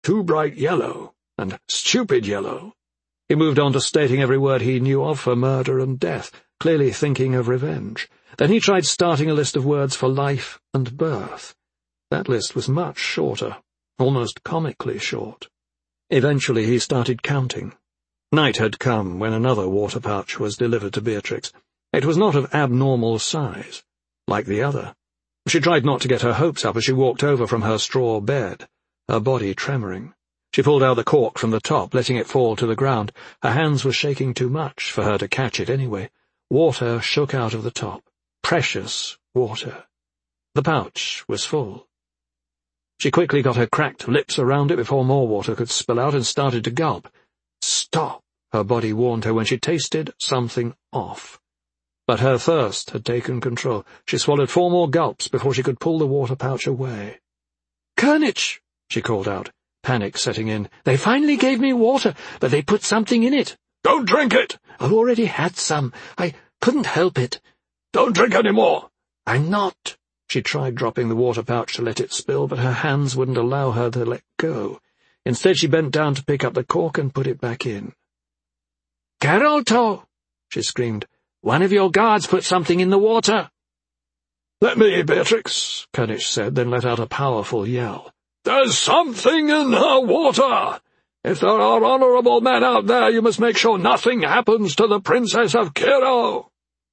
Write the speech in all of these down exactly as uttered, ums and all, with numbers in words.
too bright yellow, and stupid yellow. He moved on to stating every word he knew of for murder and death, clearly thinking of revenge. Then he tried starting a list of words for life and birth. That list was much shorter, almost comically short. Eventually he started counting. Night had come when another water pouch was delivered to Beatrix. It was not of abnormal size, like the other. She tried not to get her hopes up as she walked over from her straw bed, her body tremoring. She pulled out the cork from the top, letting it fall to the ground. Her hands were shaking too much for her to catch it anyway. Water shook out of the top. Precious water. The pouch was full. She quickly got her cracked lips around it before more water could spill out and started to gulp. Stop, her body warned her when she tasted something off. But her thirst had taken control. She swallowed four more gulps before she could pull the water pouch away. "Kernich!" she called out, panic setting in. "They finally gave me water, but they put something in it." "Don't drink it!" "I've already had some. I couldn't help it." "Don't drink any more." "I'm not." She tried dropping the water pouch to let it spill, but her hands wouldn't allow her to let go. Instead, she bent down to pick up the cork and put it back in. "Geralto!" she screamed. "One of your guards put something in the water." "Let me, Beatrix," Kernich said, then let out a powerful yell. "There's something in her water! If there are honorable men out there, you must make sure nothing happens to the Princess of Cairo."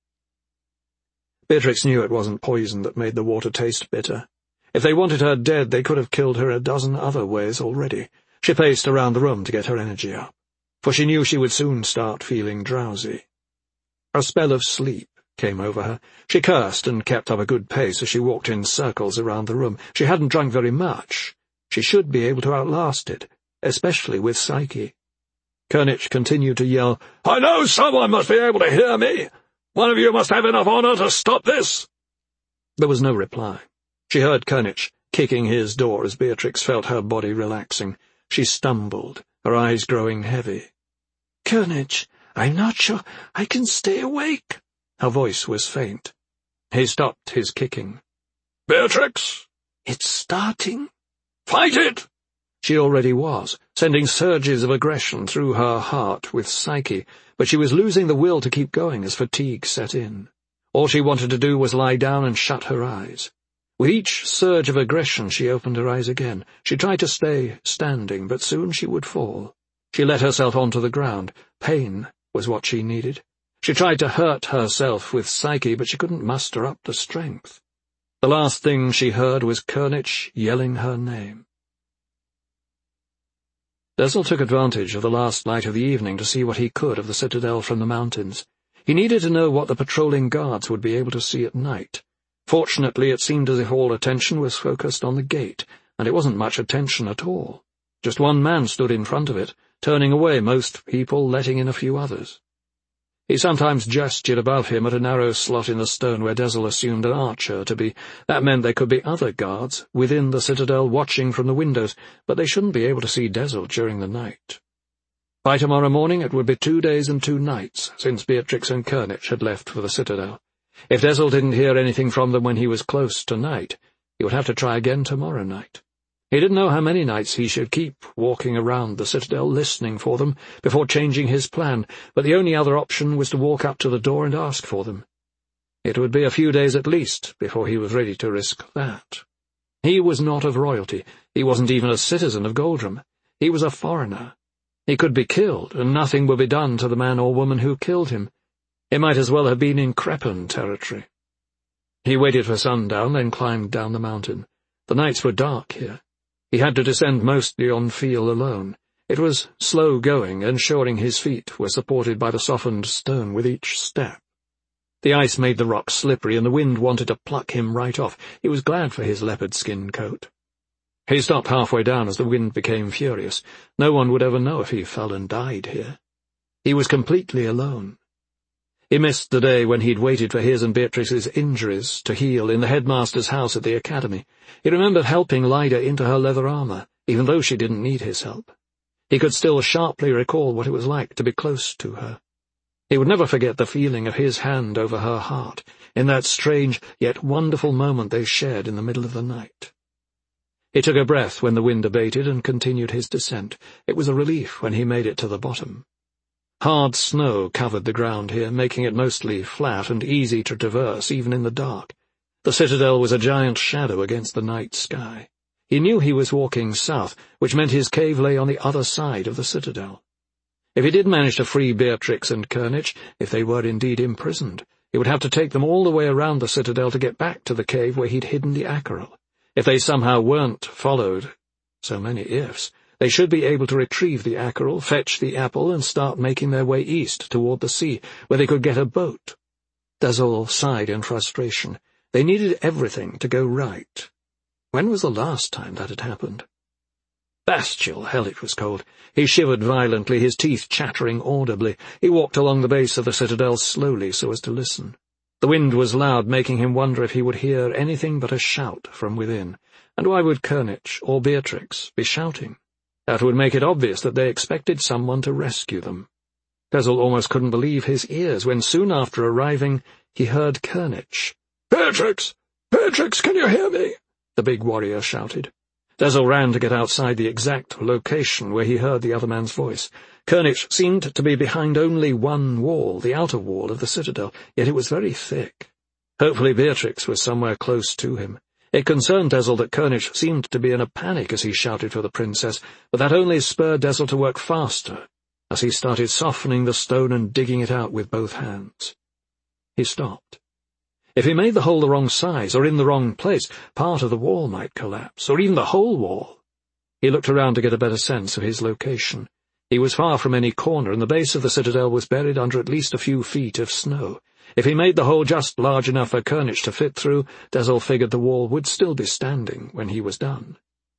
Beatrix knew it wasn't poison that made the water taste bitter. If they wanted her dead, they could have killed her a dozen other ways already. She paced around the room to get her energy up, for she knew she would soon start feeling drowsy. A spell of sleep came over her. She cursed and kept up a good pace as she walked in circles around the room. She hadn't drunk very much. She should be able to outlast it, especially with Psyche. Kernich continued to yell, "I know someone must be able to hear me! One of you must have enough honor to stop this!" There was no reply. She heard Kernich kicking his door as Beatrix felt her body relaxing. She stumbled, her eyes growing heavy. "Kernich, I'm not sure I can stay awake." Her voice was faint. He stopped his kicking. "Beatrix?" "It's starting." "Fight it!" She already was, sending surges of aggression through her heart with Psyche, but she was losing the will to keep going as fatigue set in. All she wanted to do was lie down and shut her eyes. With each surge of aggression she opened her eyes again. She tried to stay standing, but soon she would fall. She let herself onto the ground. Pain was what she needed. She tried to hurt herself with Psyche, but she couldn't muster up the strength. The last thing she heard was Kernich yelling her name. Desel took advantage of the last light of the evening to see what he could of the citadel from the mountains. He needed to know what the patrolling guards would be able to see at night. Fortunately, it seemed as if all attention was focused on the gate, and it wasn't much attention at all. Just one man stood in front of it, turning away most people, letting in a few others. He sometimes gestured above him at a narrow slot in the stone where Desel assumed an archer to be. That meant there could be other guards within the citadel watching from the windows, but they shouldn't be able to see Desel during the night. By tomorrow morning it would be two days and two nights since Beatrix and Kernich had left for the citadel. If Desel didn't hear anything from them when he was close to night, he would have to try again tomorrow night. He didn't know how many nights he should keep walking around the citadel listening for them before changing his plan, but the only other option was to walk up to the door and ask for them. It would be a few days at least before he was ready to risk that. He was not of royalty. He wasn't even a citizen of Goldrum. He was a foreigner. He could be killed, and nothing would be done to the man or woman who killed him. It might as well have been in Crepan territory. He waited for sundown, then climbed down the mountain. The nights were dark here. He had to descend mostly on feel alone. It was slow going, ensuring his feet were supported by the softened stone with each step. The ice made the rocks slippery, and the wind wanted to pluck him right off. He was glad for his leopard skin coat. He stopped halfway down as the wind became furious. No one would ever know if he fell and died here. He was completely alone. He missed the day when he'd waited for his and Beatrix's injuries to heal in the headmaster's house at the academy. He remembered helping Lyda into her leather armor, even though she didn't need his help. He could still sharply recall what it was like to be close to her. He would never forget the feeling of his hand over her heart, in that strange yet wonderful moment they shared in the middle of the night. He took a breath when the wind abated and continued his descent. It was a relief when he made it to the bottom. Hard snow covered the ground here, making it mostly flat and easy to traverse even in the dark. The citadel was a giant shadow against the night sky. He knew he was walking south, which meant his cave lay on the other side of the citadel. If he did manage to free Beatrix and Kernich, if they were indeed imprisoned, he would have to take them all the way around the citadel to get back to the cave where he'd hidden the Acheral. If they somehow weren't followed, so many ifs, they should be able to retrieve the Acheral, fetch the apple, and start making their way east toward the sea, where they could get a boat. Dazul sighed in frustration. They needed everything to go right. When was the last time that had happened? Bestial, hell it was cold. He shivered violently, his teeth chattering audibly. He walked along the base of the citadel slowly so as to listen. The wind was loud, making him wonder if he would hear anything but a shout from within. And why would Kernich or Beatrix be shouting? That would make it obvious that they expected someone to rescue them. Dazul almost couldn't believe his ears when soon after arriving he heard Kernich. "Beatrix! Beatrix, can you hear me?" the big warrior shouted. Dazul ran to get outside the exact location where he heard the other man's voice. Kernich seemed to be behind only one wall, the outer wall of the citadel, yet it was very thick. Hopefully Beatrix was somewhere close to him. It concerned Dazul that Kernich seemed to be in a panic as he shouted for the princess, but that only spurred Dazul to work faster, as he started softening the stone and digging it out with both hands. He stopped. If he made the hole the wrong size, or in the wrong place, part of the wall might collapse, or even the whole wall. He looked around to get a better sense of his location. He was far from any corner, and the base of the citadel was buried under at least a few feet of snow. If he made the hole just large enough for Kernich to fit through, Dazul figured the wall would still be standing when he was done.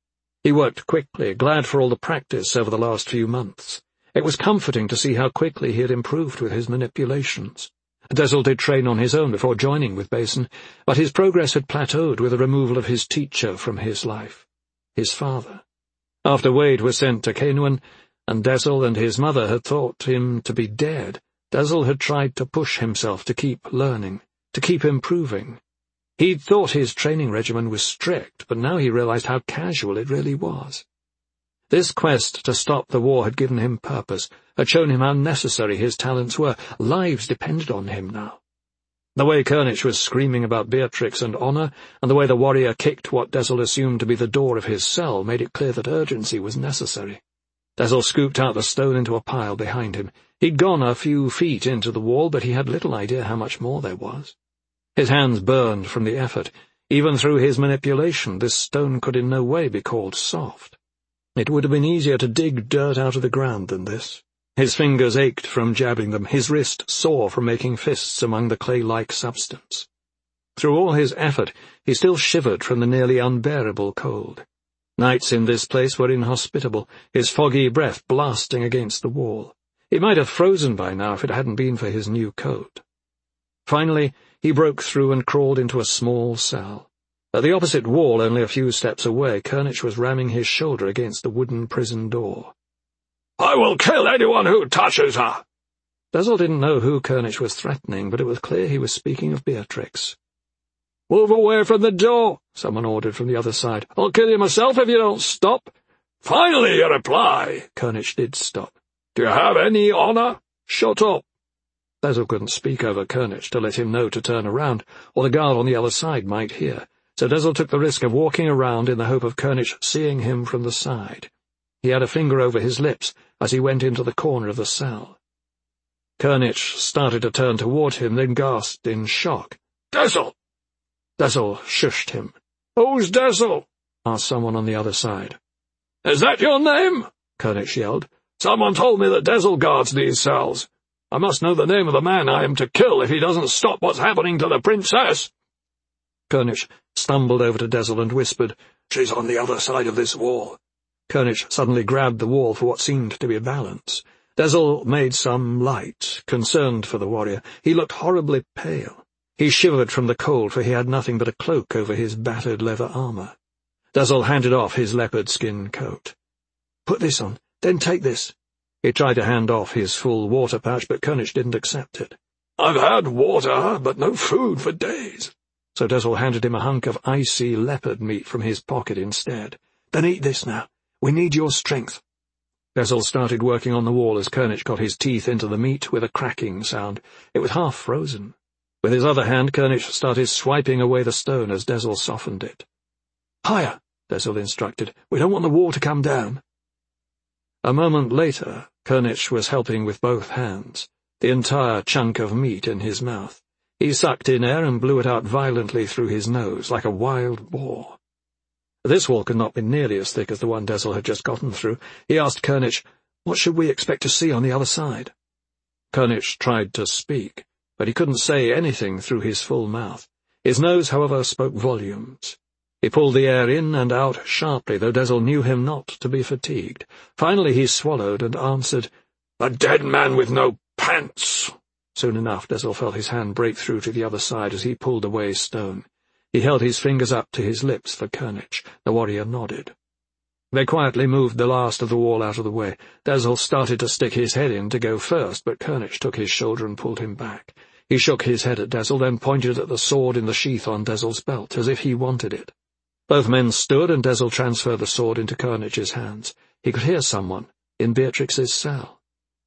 He worked quickly, glad for all the practice over the last few months. It was comforting to see how quickly he had improved with his manipulations. Dazul did train on his own before joining with Basin, but his progress had plateaued with the removal of his teacher from his life, his father. After Wade was sent to Cainwen, and Dazul and his mother had thought him to be dead, Dazul had tried to push himself to keep learning, to keep improving. He'd thought his training regimen was strict, but now he realized how casual it really was. This quest to stop the war had given him purpose, had shown him how necessary his talents were. Lives depended on him now. The way Kernich was screaming about Beatrix and honor, and the way the warrior kicked what Dazul assumed to be the door of his cell, made it clear that urgency was necessary. Dazul scooped out the stone into a pile behind him. He'd gone a few feet into the wall, but he had little idea how much more there was. His hands burned from the effort. Even through his manipulation, this stone could in no way be called soft. It would have been easier to dig dirt out of the ground than this. His fingers ached from jabbing them, his wrist sore from making fists among the clay-like substance. Through all his effort, he still shivered from the nearly unbearable cold. Nights in this place were inhospitable, his foggy breath blasting against the wall. He might have frozen by now if it hadn't been for his new coat. Finally, he broke through and crawled into a small cell. At the opposite wall, only a few steps away, Kernich was ramming his shoulder against the wooden prison door. "I will kill anyone who touches her!" Dazul didn't know who Kernich was threatening, but it was clear he was speaking of Beatrix. "Move away from the door," someone ordered from the other side. "I'll kill you myself if you don't stop." "Finally, a reply." Kernich did stop. "Do you have any honor? Shut up." Dazul couldn't speak over Kernich to let him know to turn around, or the guard on the other side might hear. So Dazul took the risk of walking around in the hope of Kernich seeing him from the side. He had a finger over his lips as he went into the corner of the cell. Kernich started to turn toward him, then gasped in shock. "Dazul!" Dazul shushed him. "Who's Dazul?" asked someone on the other side. "Is that your name?" Kernich yelled. "Someone told me that Dazul guards these cells. I must know the name of the man I am to kill if he doesn't stop what's happening to the princess." Kernich stumbled over to Dazul and whispered, "She's on the other side of this wall." Kernich suddenly grabbed the wall for what seemed to be a balance. Dazul made some light, concerned for the warrior. He looked horribly pale. He shivered from the cold, for he had nothing but a cloak over his battered leather armor. Dazul handed off his leopard skin coat. "Put this on, then take this." He tried to hand off his full water pouch, but Kernich didn't accept it. "I've had water, but no food for days. so Desil handed him a hunk of icy leopard meat from his pocket instead. "Then eat this now. We need your strength." Desil started working on the wall as Kernich got his teeth into the meat with a cracking sound. It was half frozen. With his other hand, Kernich started swiping away the stone as Desil softened it. "Higher," Desil instructed. "We don't want the wall to come down." A moment later, Kernich was helping with both hands, the entire chunk of meat in his mouth. He sucked in air and blew it out violently through his nose, like a wild boar. This wall could not be nearly as thick as the one Desil had just gotten through. He asked Kernich, "What should we expect to see on the other side?" Kernich tried to speak, but he couldn't say anything through his full mouth. His nose, however, spoke volumes. He pulled the air in and out sharply, though Desil knew him not to be fatigued. Finally he swallowed and answered, "A dead man with no pants." Soon enough Desil felt his hand break through to the other side as he pulled away stone. He held his fingers up to his lips for Kernich. The warrior nodded. They quietly moved the last of the wall out of the way. Desil started to stick his head in to go first, but Kernich took his shoulder and pulled him back. He shook his head at Desil, then pointed at the sword in the sheath on Desil's belt, as if he wanted it. Both men stood, and Desil transferred the sword into Kernich's hands. He could hear someone in Beatrix's cell.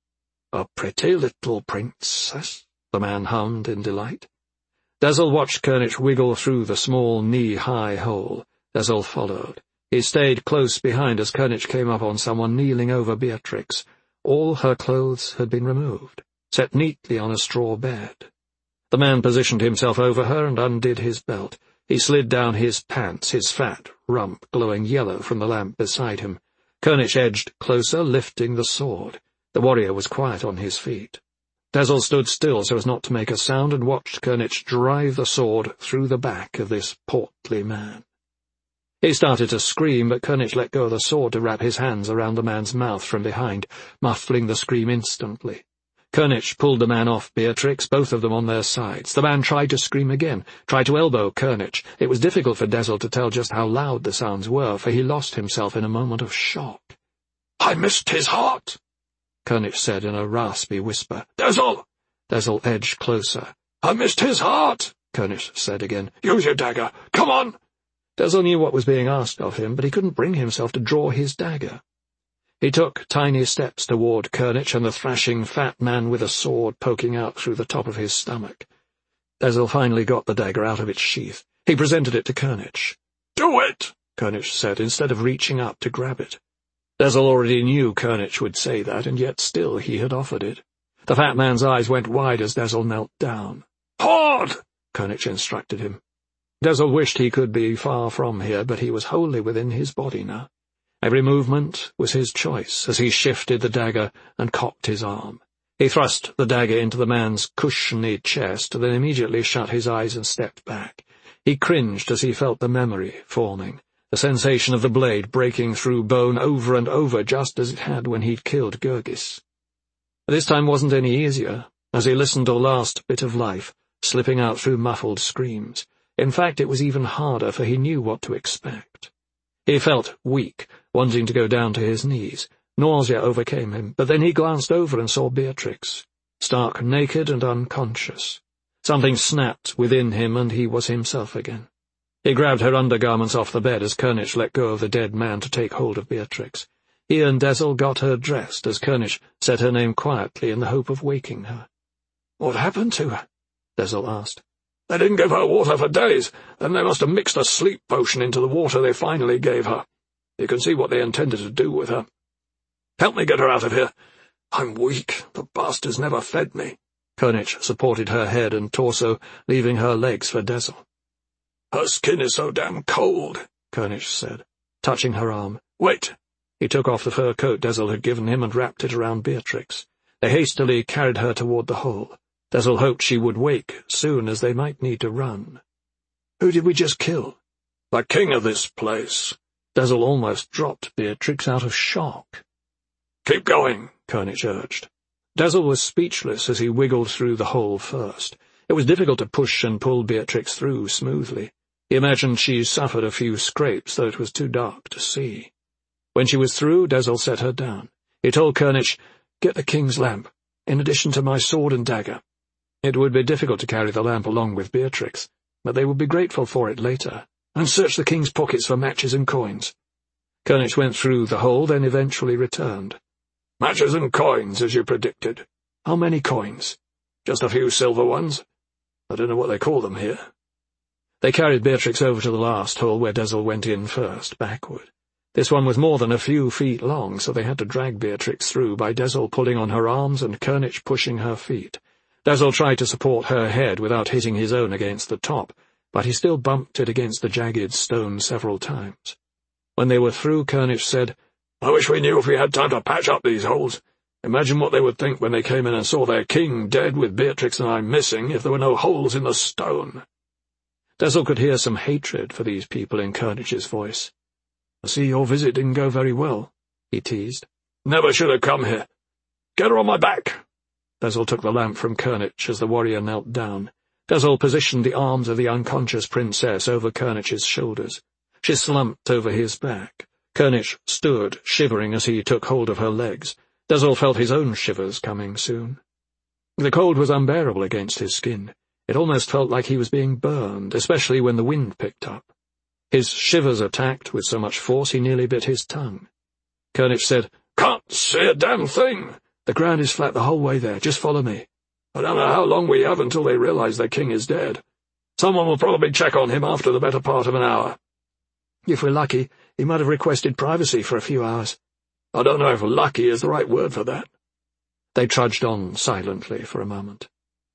"A pretty little princess," the man hummed in delight. Desil watched Kernich wiggle through the small knee-high hole. Desil followed. He stayed close behind as Kernich came up on someone kneeling over Beatrix. All her clothes had been removed, set neatly on a straw bed. The man positioned himself over her and undid his belt. He slid down his pants, his fat rump glowing yellow from the lamp beside him. Kernich edged closer, lifting the sword. The warrior was quiet on his feet. Desil stood still so as not to make a sound and watched Kernich drive the sword through the back of this portly man. He started to scream, but Kernich let go of the sword to wrap his hands around the man's mouth from behind, muffling the scream instantly. Kernich pulled the man off Beatrix, both of them on their sides. The man tried to scream again, tried to elbow Kernich. It was difficult for Desil to tell just how loud the sounds were, for he lost himself in a moment of shock. "I missed his heart," Kernich said in a raspy whisper. "Desil!" Desil edged closer. "I missed his heart," Kernich said again. "Use your dagger. Come on!" Desil knew what was being asked of him, but he couldn't bring himself to draw his dagger. He took tiny steps toward Kernich and the thrashing fat man with a sword poking out through the top of his stomach. Desil finally got the dagger out of its sheath. He presented it to Kernich. "Do it," Kernich said, instead of reaching up to grab it. Desil already knew Kernich would say that, and yet still he had offered it. The fat man's eyes went wide as Desil knelt down. "Hard," Kernich instructed him. Desil wished he could be far from here, but he was wholly within his body now. Every movement was his choice as he shifted the dagger and cocked his arm. He thrust the dagger into the man's cushiony chest, then immediately shut his eyes and stepped back. He cringed as he felt the memory forming, the sensation of the blade breaking through bone over and over, just as it had when he'd killed Gurgis. This time wasn't any easier, as he listened to the last bit of life, slipping out through muffled screams. In fact, it was even harder, for he knew what to expect. He felt weak, wanting to go down to his knees. Nausea overcame him, but then he glanced over and saw Beatrix, stark naked and unconscious. Something snapped within him, and he was himself again. He grabbed her undergarments off the bed as Kernich let go of the dead man to take hold of Beatrix. He and Desil got her dressed as Kernich said her name quietly in the hope of waking her. "What happened to her?" Desil asked. "They didn't give her water for days, and they must have mixed a sleep potion into the water they finally gave her. You can see what they intended to do with her. Help me get her out of here. I'm weak. The bastards never fed me." Kernich supported her head and torso, leaving her legs for Desil. "Her skin is so damn cold," Kernich said, touching her arm. "Wait." He took off the fur coat Desil had given him and wrapped it around Beatrix. They hastily carried her toward the hole. Desil hoped she would wake soon, as they might need to run. "Who did we just kill?" "The king of this place." Desil almost dropped Beatrix out of shock. "Keep going," Kernich urged. Desil was speechless as he wiggled through the hole first. It was difficult to push and pull Beatrix through smoothly. He imagined she suffered a few scrapes, though it was too dark to see. When she was through, Desil set her down. He told Kernich, "Get the king's lamp, in addition to my sword and dagger." It would be difficult to carry the lamp along with Beatrix. but they would be grateful for it later, and search the king's pockets for matches and coins. Kernich went through the hole, then eventually returned. Matches and coins, as you predicted. How many coins? Just a few silver ones. I don't know what they call them here. They carried Beatrix over to the last hole, where Desil went in first, backward. This one was more than a few feet long, so they had to drag Beatrix through by Desil pulling on her arms and Kernich pushing her feet. Desil tried to support her head without hitting his own against the top, but he still bumped it against the jagged stone several times. When they were through, Kernich said, I wish we knew if we had time to patch up these holes. Imagine what they would think when they came in and saw their king dead with Beatrix and I missing if there were no holes in the stone. Desil could hear some hatred for these people in Kernich's voice. I see your visit didn't go very well, he teased. Never should have come here. Get her on my back. Desil took the lamp from Kernich as the warrior knelt down. Desil positioned the arms of the unconscious princess over Kernich's shoulders. She slumped over his back. Kernich stood, shivering as he took hold of her legs. Desil felt his own shivers coming soon. The cold was unbearable against his skin. It almost felt like he was being burned, especially when the wind picked up. His shivers attacked with so much force he nearly bit his tongue. Kernich said, Can't see a damn thing. The ground is flat the whole way there. Just follow me. I don't know how long we have until they realize their king is dead. Someone will probably check on him after the better part of an hour. If we're lucky, he might have requested privacy for a few hours. I don't know if lucky is the right word for that. They trudged on silently for a moment.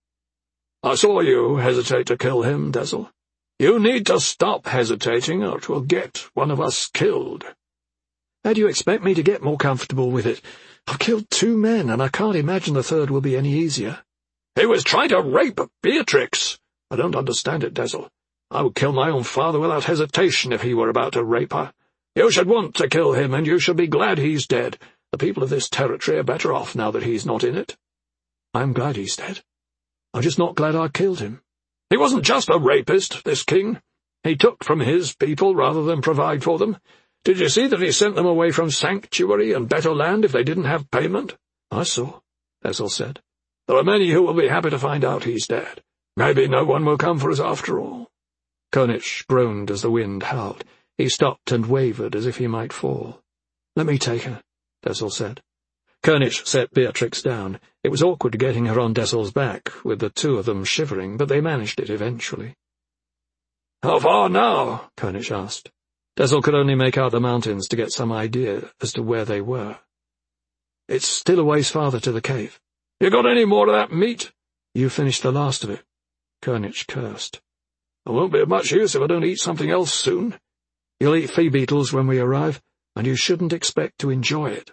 I saw you hesitate to kill him, Desil. You need to stop hesitating, or it will get one of us killed. How do you expect me to get more comfortable with it? I've killed two men, and I can't imagine the third will be any easier. He was trying to rape Beatrix. I don't understand it, Desil. I would kill my own father without hesitation if he were about to rape her. You should want to kill him, and you should be glad he's dead. The people of this territory are better off now that he's not in it. I'm glad he's dead. I'm just not glad I killed him. He wasn't just a rapist, this king. He took from his people rather than provide for them. Did you see that he sent them away from sanctuary and better land if they didn't have payment? I saw, Desil said. There are many who will be happy to find out he's dead. Maybe no one will come for us after all. Kernich groaned as the wind howled. He stopped and wavered as if he might fall. Let me take her, Desil said. Kernich set Beatrix down. It was awkward getting her on Desil's back, with the two of them shivering, but they managed it eventually. How far now? Kernich asked. Desil could only make out the mountains to get some idea as to where they were. It's still a ways farther to the cave. You got any more of that meat? You finished the last of it. Kernich cursed. It won't be of much use if I don't eat something else soon. You'll eat flea beetles when we arrive, and you shouldn't expect to enjoy it.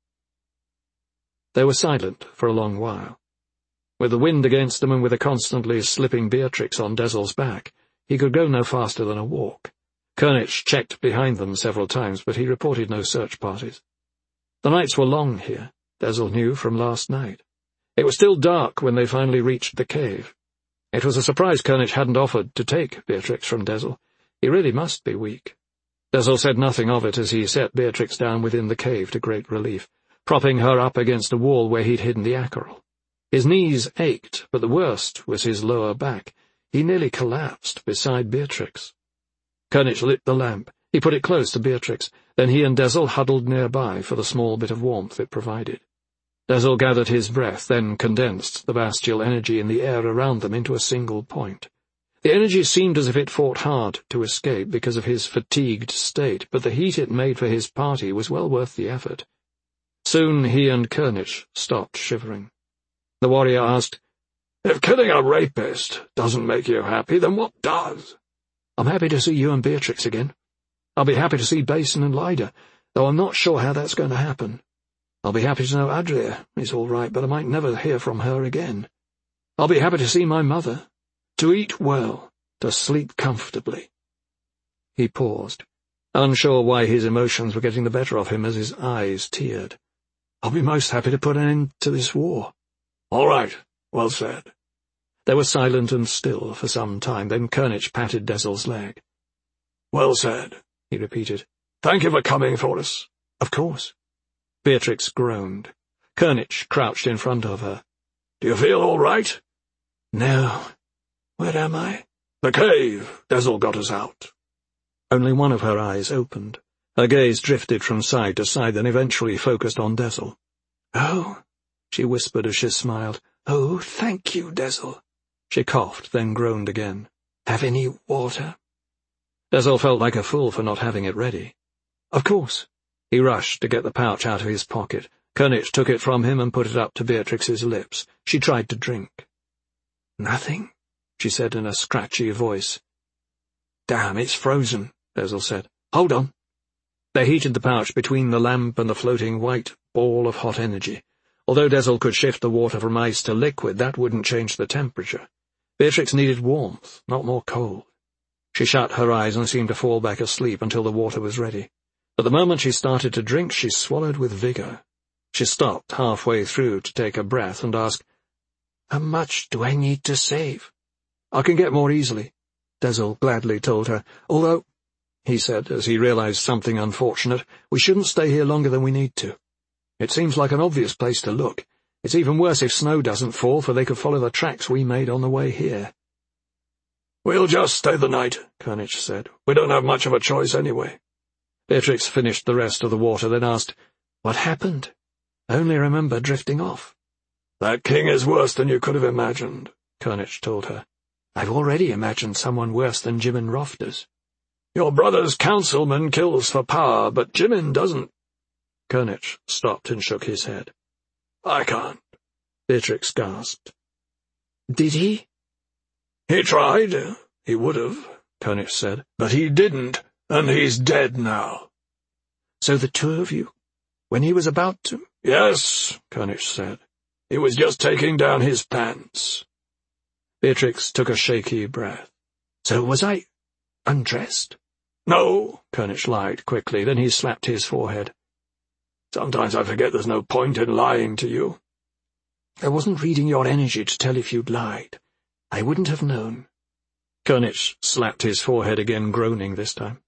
They were silent for a long while. With the wind against them and with a constantly slipping Beatrix on Desil's back, he could go no faster than a walk. Kernich checked behind them several times, but he reported no search parties. The nights were long here, Desil knew from last night. It was still dark when they finally reached the cave. It was a surprise Kernich hadn't offered to take Beatrix from Desil. He really must be weak. Desil said nothing of it as he set Beatrix down within the cave to great relief, propping her up against a wall where he'd hidden the Acheron. His knees ached, but the worst was his lower back. He nearly collapsed beside Beatrix. Kernich lit the lamp. He put it close to Beatrix. Then he and Desil huddled nearby for the small bit of warmth it provided. Desil gathered his breath, then condensed the bestial energy in the air around them into a single point. The energy seemed as if it fought hard to escape because of his fatigued state, but the heat it made for his party was well worth the effort. Soon he and Kernich stopped shivering. The warrior asked, If killing a rapist doesn't make you happy, then what does? I'm happy to see you and Beatrix again. I'll be happy to see Basin and Lyda, though I'm not sure how that's going to happen. I'll be happy to know Adria is all right, but I might never hear from her again. I'll be happy to see my mother, to eat well, to sleep comfortably. He paused, unsure why his emotions were getting the better of him as his eyes teared. I'll be most happy to put an end to this war. All right, well said. They were silent and still for some time, then Kernich patted Desil's leg. Well said, he repeated. Thank you for coming for us. Of course. Beatrix groaned. Kernich crouched in front of her. Do you feel all right? No. Where am I? "The cave. Dezel got us out." Only one of her eyes opened. Her gaze drifted from side to side, then eventually focused on Dezel. "Oh," she whispered as she smiled. "Oh, thank you, Dezel." She coughed, then groaned again. "Have any water?" Dezel felt like a fool for not having it ready. "Of course." He rushed to get the pouch out of his pocket. König took it from him and put it up to Beatrix's lips. She tried to drink. "Nothing," she said in a scratchy voice. "Damn, it's frozen," Dezel said. "Hold on." They heated the pouch between the lamp and the floating white ball of hot energy. Although Dezel could shift the water from ice to liquid, that wouldn't change the temperature. Beatrix needed warmth, not more cold. She shut her eyes and seemed to fall back asleep until the water was ready. But the moment she started to drink, she swallowed with vigor. She stopped halfway through to take a breath and ask, "How much do I need to save?" "I can get more easily," Dezel gladly told her. "Although," he said, as he realized something unfortunate, "we shouldn't stay here longer than we need to. It seems like an obvious place to look. It's even worse if snow doesn't fall, for they could follow the tracks we made on the way here." "We'll just stay the night," König said. "We don't have much of a choice anyway." Beatrix finished the rest of the water, then asked, "What happened? I only remember drifting off." "That king is worse than you could have imagined," König told her. "I've already imagined someone worse than Jimin Rofters." "Your brother's councilman kills for power, but Jimin doesn't." König stopped and shook his head. "I can't," Beatrix gasped. "Did he?" "He tried. He would have," König said, "but he didn't, and he's dead now." "So the two of you, when he was about to—" "Yes," König said. "He was just taking down his pants." Beatrix took a shaky breath. "So was I undressed?" "No," König lied quickly, then he slapped his forehead. "Sometimes I forget there's no point in lying to you." "I wasn't reading your energy to tell if you'd lied. I wouldn't have known." König slapped his forehead again, groaning this time.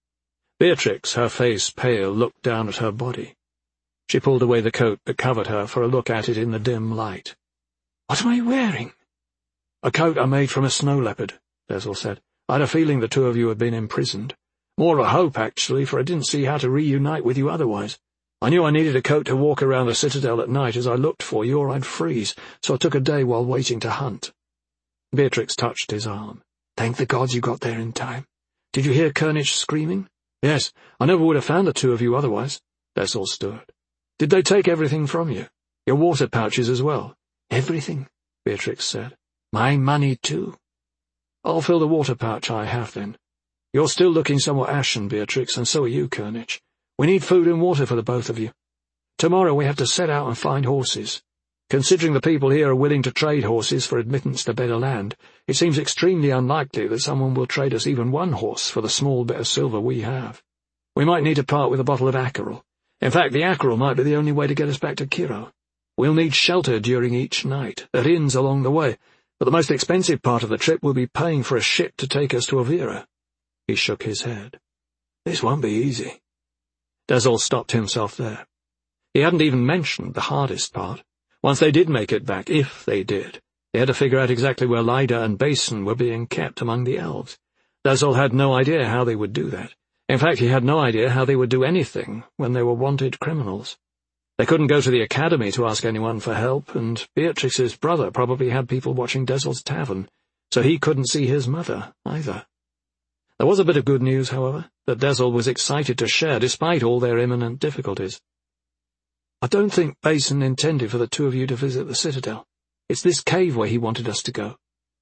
Beatrix, her face pale, looked down at her body. She pulled away the coat that covered her for a look at it in the dim light. "What am I wearing?" "A coat I made from a snow leopard," Dezel said. "I had a feeling the two of you had been imprisoned. More of a hope, actually, for I didn't see how to reunite with you otherwise. I knew I needed a coat to walk around the citadel at night as I looked for you, or I'd freeze, so I took a day while waiting to hunt." Beatrix touched his arm. "Thank the gods you got there in time. Did you hear König screaming?" "Yes, I never would have found the two of you otherwise." Dezel stood. "Did they take everything from you? Your water pouches as well?" "Everything," Beatrix said. "My money, too." "I'll fill the water pouch I have, then. You're still looking somewhat ashen, Beatrix, and so are you, König. We need food and water for the both of you. Tomorrow we have to set out and find horses. Considering the people here are willing to trade horses for admittance to better land, it seems extremely unlikely that someone will trade us even one horse for the small bit of silver we have. We might need to part with a bottle of Akerel. In fact, the Akerel might be the only way to get us back to Kiro. We'll need shelter during each night, at inns along the way, but the most expensive part of the trip will be paying for a ship to take us to Avira." He shook his head. "This won't be easy." Dezel stopped himself there. He hadn't even mentioned the hardest part. Once they did make it back, if they did, they had to figure out exactly where Lyda and Basin were being kept among the elves. Dezel had no idea how they would do that. In fact, he had no idea how they would do anything when they were wanted criminals. They couldn't go to the academy to ask anyone for help, and Beatrix's brother probably had people watching Dezel's tavern, so he couldn't see his mother, either. There was a bit of good news, however, that Dezel was excited to share despite all their imminent difficulties. "I don't think Basin intended for the two of you to visit the citadel. It's this cave where he wanted us to go."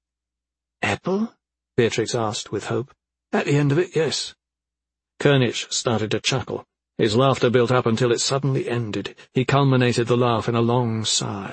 "Apple?" Beatrix asked with hope. "At the end of it, yes." König started to chuckle. His laughter built up until it suddenly ended. He culminated the laugh in a long sigh.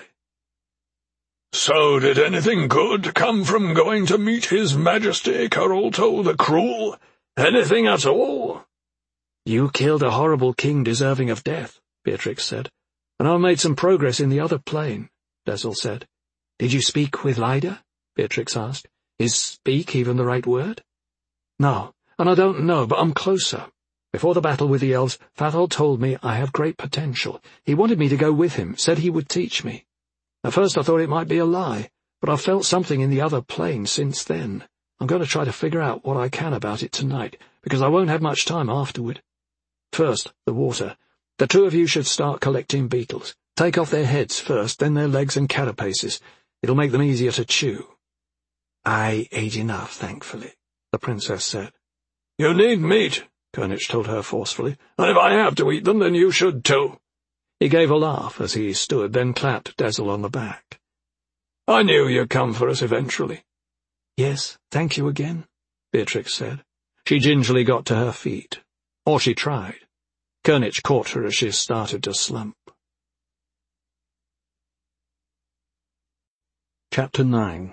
"So did anything good come from going to meet His Majesty, Carolto the Cruel? Anything at all?" "You killed a horrible king deserving of death," Beatrix said. "And I've made some progress in the other plane," Dezel said. "Did you speak with Lyda?" Beatrix asked. "Is speak even the right word?" "No, and I don't know, but I'm closer. Before the battle with the elves, Fathol told me I have great potential. He wanted me to go with him, said he would teach me. At first I thought it might be a lie, but I've felt something in the other plane since then. I'm going to try to figure out what I can about it tonight, because I won't have much time afterward. First, the water. The two of you should start collecting beetles. Take off their heads first, then their legs and carapaces. It'll make them easier to chew." "I ate enough, thankfully," the princess said. "You need meat," Kernich told her forcefully, "and if I have to eat them, then you should too." He gave a laugh as he stood, then clapped Dezel on the back. "I knew you'd come for us eventually." "Yes, thank you again," Beatrix said. She gingerly got to her feet. Or she tried. Kernich caught her as she started to slump. Chapter nine.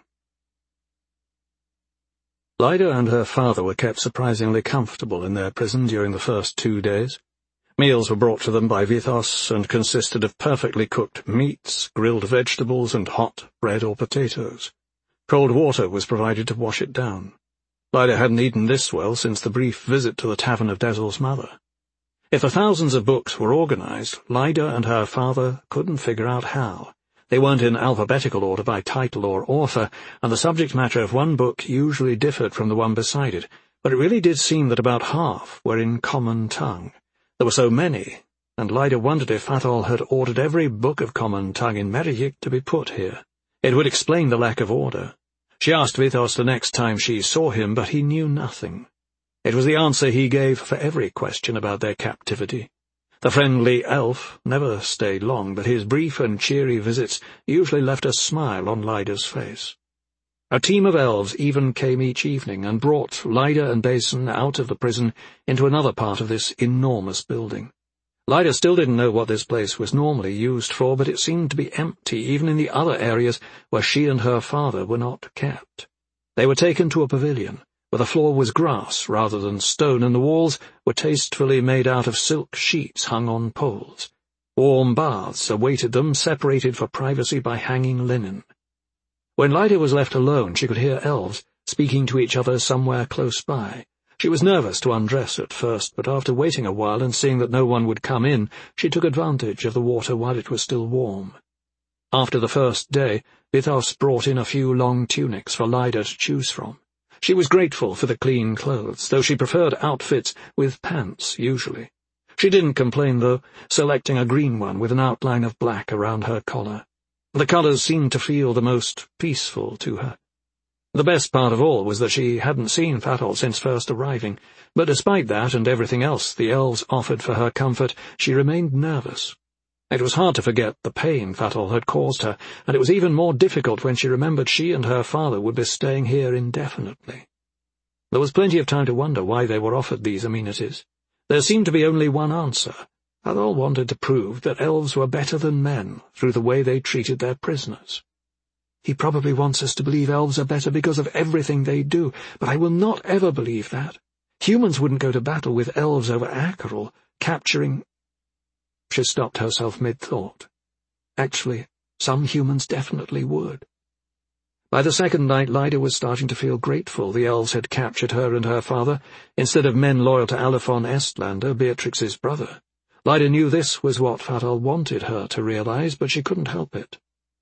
Lyda and her father were kept surprisingly comfortable in their prison during the first two days. Meals were brought to them by Vithos and consisted of perfectly cooked meats, grilled vegetables, and hot bread or potatoes. Cold water was provided to wash it down. Lyda hadn't eaten this well since the brief visit to the tavern of Dezel's mother. If the thousands of books were organized, Lyda and her father couldn't figure out how. They weren't in alphabetical order by title or author, and the subject matter of one book usually differed from the one beside it, but it really did seem that about half were in common tongue. There were so many, and Lyda wondered if Fathol had ordered every book of common tongue in Merryik to be put here. It would explain the lack of order. She asked Vithos the next time she saw him, but he knew nothing. It was the answer he gave for every question about their captivity. The friendly elf never stayed long, but his brief and cheery visits usually left a smile on Lyda's face. A team of elves even came each evening and brought Lyda and Basin out of the prison into another part of this enormous building. Lyda still didn't know what this place was normally used for, but it seemed to be empty even in the other areas where she and her father were not kept. They were taken to a pavilion, where the floor was grass rather than stone, and the walls were tastefully made out of silk sheets hung on poles. Warm baths awaited them, separated for privacy by hanging linen. When Lyda was left alone, she could hear elves speaking to each other somewhere close by. She was nervous to undress at first, but after waiting a while and seeing that no one would come in, she took advantage of the water while it was still warm. After the first day, Vithos brought in a few long tunics for Lyda to choose from. She was grateful for the clean clothes, though she preferred outfits with pants, usually. She didn't complain, though, selecting a green one with an outline of black around her collar. The colours seemed to feel the most peaceful to her. The best part of all was that she hadn't seen Fathol since first arriving, but despite that and everything else the elves offered for her comfort, she remained nervous. It was hard to forget the pain Fathol had caused her, and it was even more difficult when she remembered she and her father would be staying here indefinitely. There was plenty of time to wonder why they were offered these amenities. There seemed to be only one answer. Fathol wanted to prove that elves were better than men through the way they treated their prisoners. "He probably wants us to believe elves are better because of everything they do, but I will not ever believe that. Humans wouldn't go to battle with elves over Akerul, capturing—" She stopped herself mid-thought. Actually, some humans definitely would. By the second night, Lyda was starting to feel grateful the elves had captured her and her father, instead of men loyal to Alifon Estlander, Beatrix's brother. Lyda knew this was what Fathol wanted her to realize, but she couldn't help it.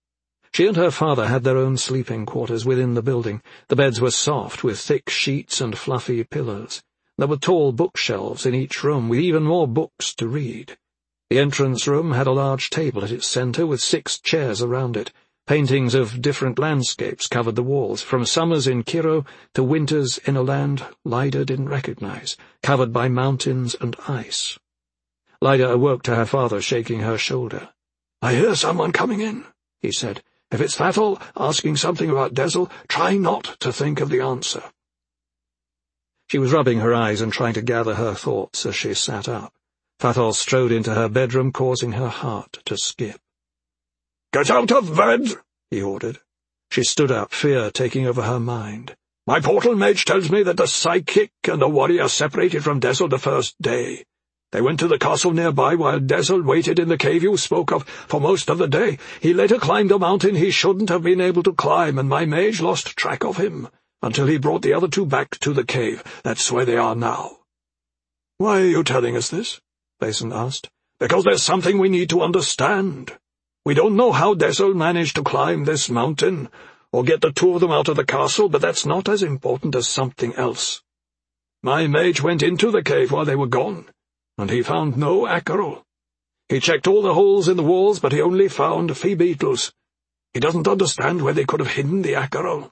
She and her father had their own sleeping quarters within the building. The beds were soft, with thick sheets and fluffy pillows. There were tall bookshelves in each room, with even more books to read. The entrance room had a large table at its centre, with six chairs around it. Paintings of different landscapes covered the walls, from summers in Kiro to winters in a land Lyda didn't recognize, covered by mountains and ice. Lyda awoke to her father shaking her shoulder. "I hear someone coming in," he said. "If it's Fathol asking something about Dezel, try not to think of the answer." She was rubbing her eyes and trying to gather her thoughts as she sat up. Fathol strode into her bedroom, causing her heart to skip. "Get out of bed," he ordered. She stood up, fear taking over her mind. "My portal mage tells me that the psychic and the warrior separated from Dezel the first day. They went to the castle nearby while Dezel waited in the cave you spoke of for most of the day. He later climbed a mountain he shouldn't have been able to climb, and my mage lost track of him, until he brought the other two back to the cave. That's where they are now." "Why are you telling us this?" Basin asked. "Because there's something we need to understand. We don't know how Dezel managed to climb this mountain, or get the two of them out of the castle, but that's not as important as something else. My mage went into the cave while they were gone, and he found no Acheron. He checked all the holes in the walls, but he only found three beetles. He doesn't understand where they could have hidden the Acheron."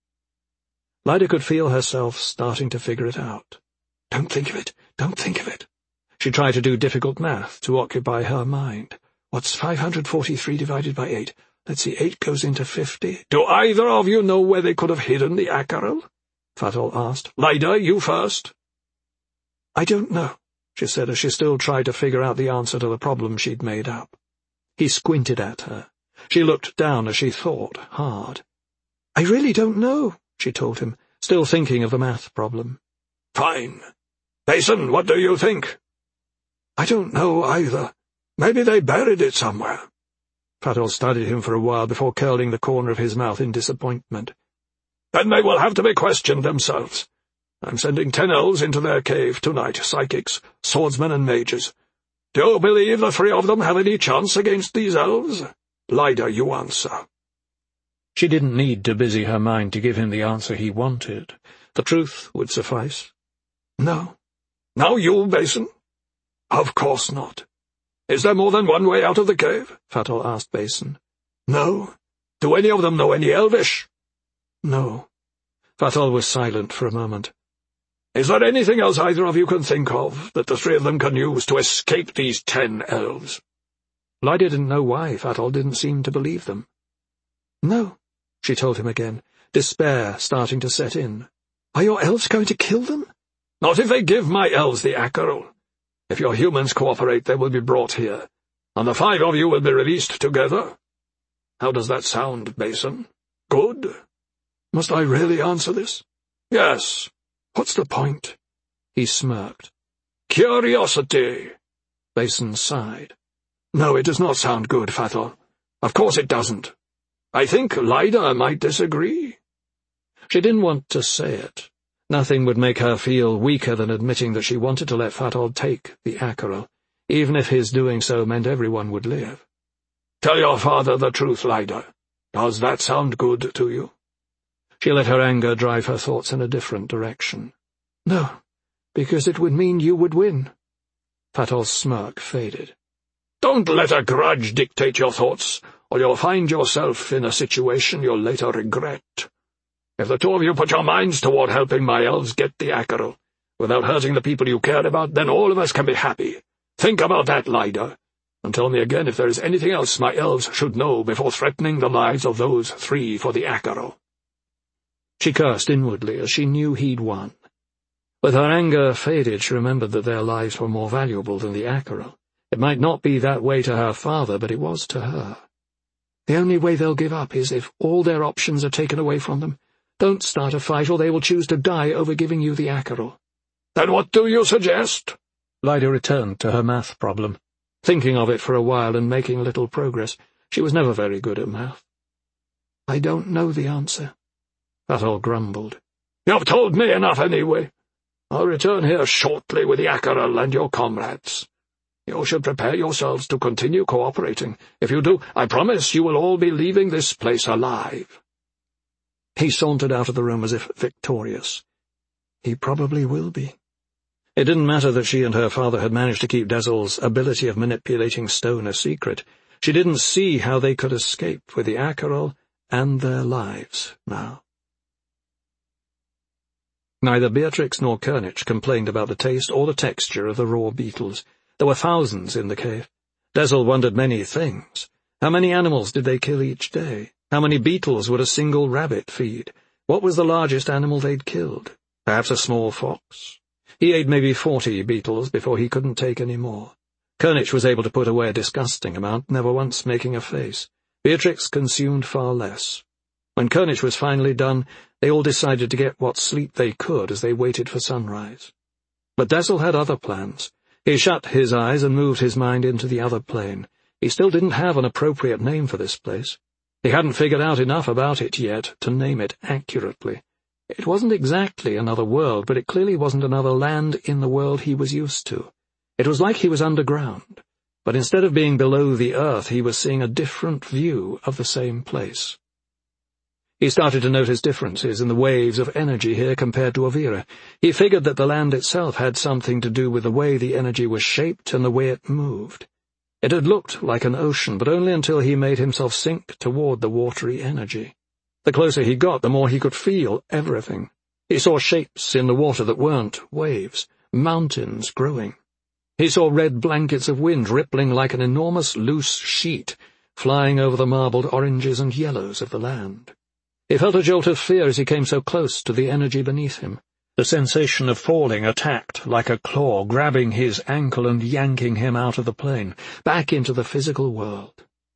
Lyda could feel herself starting to figure it out. Don't think of it, don't think of it. She tried to do difficult math to occupy her mind. What's five hundred forty-three divided by eight? Let's see, eight goes into fifty. "Do either of you know where they could have hidden the Acheron?" Fatol asked. "Lyda, you first." "I don't know," she said as she still tried to figure out the answer to the problem she'd made up. He squinted at her. She looked down as she thought hard. "I really don't know," she told him, still thinking of the math problem. "Fine. Basin, what do you think?" "I don't know either. Maybe they buried it somewhere." Fatol studied him for a while before curling the corner of his mouth in disappointment. "Then they will have to be questioned themselves. I'm sending ten elves into their cave tonight, psychics, swordsmen and mages. Do you believe the three of them have any chance against these elves? Lyda, you answer." She didn't need to busy her mind to give him the answer he wanted. The truth would suffice. "No." "Now you, Basin?" "Of course not." "Is there more than one way out of the cave?" Fatol asked Basin. "No." "Do any of them know any Elvish?" "No." Fatol was silent for a moment. "Is there anything else either of you can think of that the three of them can use to escape these ten elves?" Lyda didn't know why Fatol didn't seem to believe them. "No," she told him again, despair starting to set in. "Are your elves going to kill them?" "Not if they give my elves the Acheron. If your humans cooperate, they will be brought here, and the five of you will be released together. How does that sound, Basin? Good?" "Must I really answer this?" "Yes." "What's the point?" He smirked. "Curiosity." Basin sighed. "No, it does not sound good, Fatol. "Of course it doesn't. I think Lyda might disagree." She didn't want to say it. Nothing would make her feel weaker than admitting that she wanted to let Fatol take the Acheron, even if his doing so meant everyone would live. "Tell your father the truth, Lyda. Does that sound good to you?" She let her anger drive her thoughts in a different direction. "No, because it would mean you would win." Fatol's smirk faded. "Don't let a grudge dictate your thoughts, or you'll find yourself in a situation you'll later regret. If the two of you put your minds toward helping my elves get the Acheron, without hurting the people you care about, then all of us can be happy. Think about that, Lyda, and tell me again if there is anything else my elves should know before threatening the lives of those three for the Acheron." She cursed inwardly as she knew he'd won. With her anger faded, she remembered that their lives were more valuable than the Acheron. It might not be that way to her father, but it was to her. The only way they'll give up is if all their options are taken away from them. Don't start a fight, or they will choose to die over giving you the Acheron. "Then what do you suggest?" Lyda returned to her math problem, thinking of it for a while and making little progress. She was never very good at math. "I don't know the answer." Fatol grumbled. "You've told me enough anyway. I'll return here shortly with the Acheron and your comrades. You should prepare yourselves to continue cooperating. If you do, I promise you will all be leaving this place alive." He sauntered out of the room as if victorious. "He probably will be." It didn't matter that she and her father had managed to keep Dezel's ability of manipulating stone a secret. She didn't see how they could escape with the Acheron and their lives now. Neither Beatrix nor Kernich complained about the taste or the texture of the raw beetles. There were thousands in the cave. Dezel wondered many things. How many animals did they kill each day? How many beetles would a single rabbit feed? What was the largest animal they'd killed? Perhaps a small fox? He ate maybe forty beetles before he couldn't take any more. Kernich was able to put away a disgusting amount, never once making a face. Beatrix consumed far less. When Kernich was finally done, they all decided to get what sleep they could as they waited for sunrise. But Dezel had other plans. He shut his eyes and moved his mind into the other plane. He still didn't have an appropriate name for this place. He hadn't figured out enough about it yet to name it accurately. It wasn't exactly another world, but it clearly wasn't another land in the world he was used to. It was like he was underground, but instead of being below the earth, he was seeing a different view of the same place. He started to notice differences in the waves of energy here compared to Avira. He figured that the land itself had something to do with the way the energy was shaped and the way it moved. It had looked like an ocean, but only until he made himself sink toward the watery energy. The closer he got, the more he could feel everything. He saw shapes in the water that weren't waves, mountains growing. He saw red blankets of wind rippling like an enormous loose sheet, flying over the marbled oranges and yellows of the land. He felt a jolt of fear as he came so close to the energy beneath him. The sensation of falling attacked like a claw, grabbing his ankle and yanking him out of the plane, back into the physical world.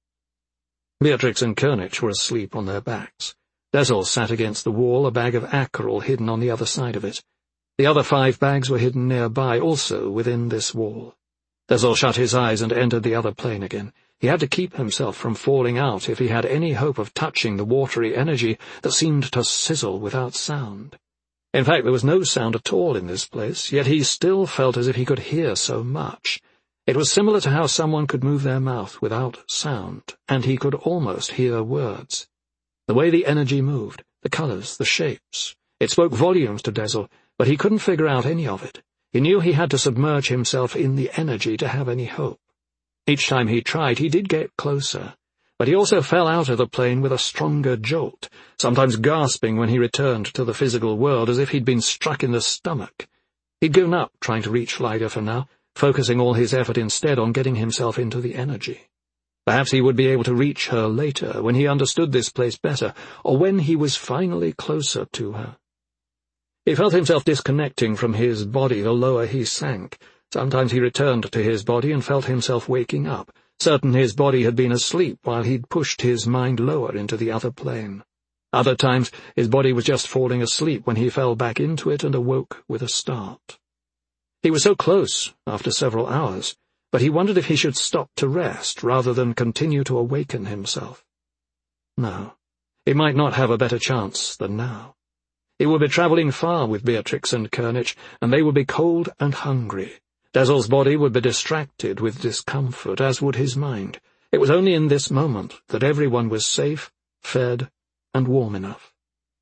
Beatrix and Kernich were asleep on their backs. Dezel sat against the wall, a bag of ackerel hidden on the other side of it. The other five bags were hidden nearby, also within this wall. Dezel shut his eyes and entered the other plane again. He had to keep himself from falling out if he had any hope of touching the watery energy that seemed to sizzle without sound. In fact, there was no sound at all in this place, yet he still felt as if he could hear so much. It was similar to how someone could move their mouth without sound, and he could almost hear words. The way the energy moved, the colors, the shapes, it spoke volumes to Dezel, but he couldn't figure out any of it. He knew he had to submerge himself in the energy to have any hope. Each time he tried, he did get closer, but he also fell out of the plane with a stronger jolt, sometimes gasping when he returned to the physical world as if he'd been struck in the stomach. He'd given up trying to reach Lyda for now, focusing all his effort instead on getting himself into the energy. Perhaps he would be able to reach her later, when he understood this place better, or when he was finally closer to her. He felt himself disconnecting from his body the lower he sank. Sometimes he returned to his body and felt himself waking up, certain his body had been asleep while he'd pushed his mind lower into the other plane. Other times his body was just falling asleep when he fell back into it and awoke with a start. He was so close after several hours, but he wondered if he should stop to rest rather than continue to awaken himself. No, he might not have a better chance than now. He would be travelling far with Beatrix and Kernich, and they would be cold and hungry. Dezel's body would be distracted with discomfort, as would his mind. It was only in this moment that everyone was safe, fed, and warm enough.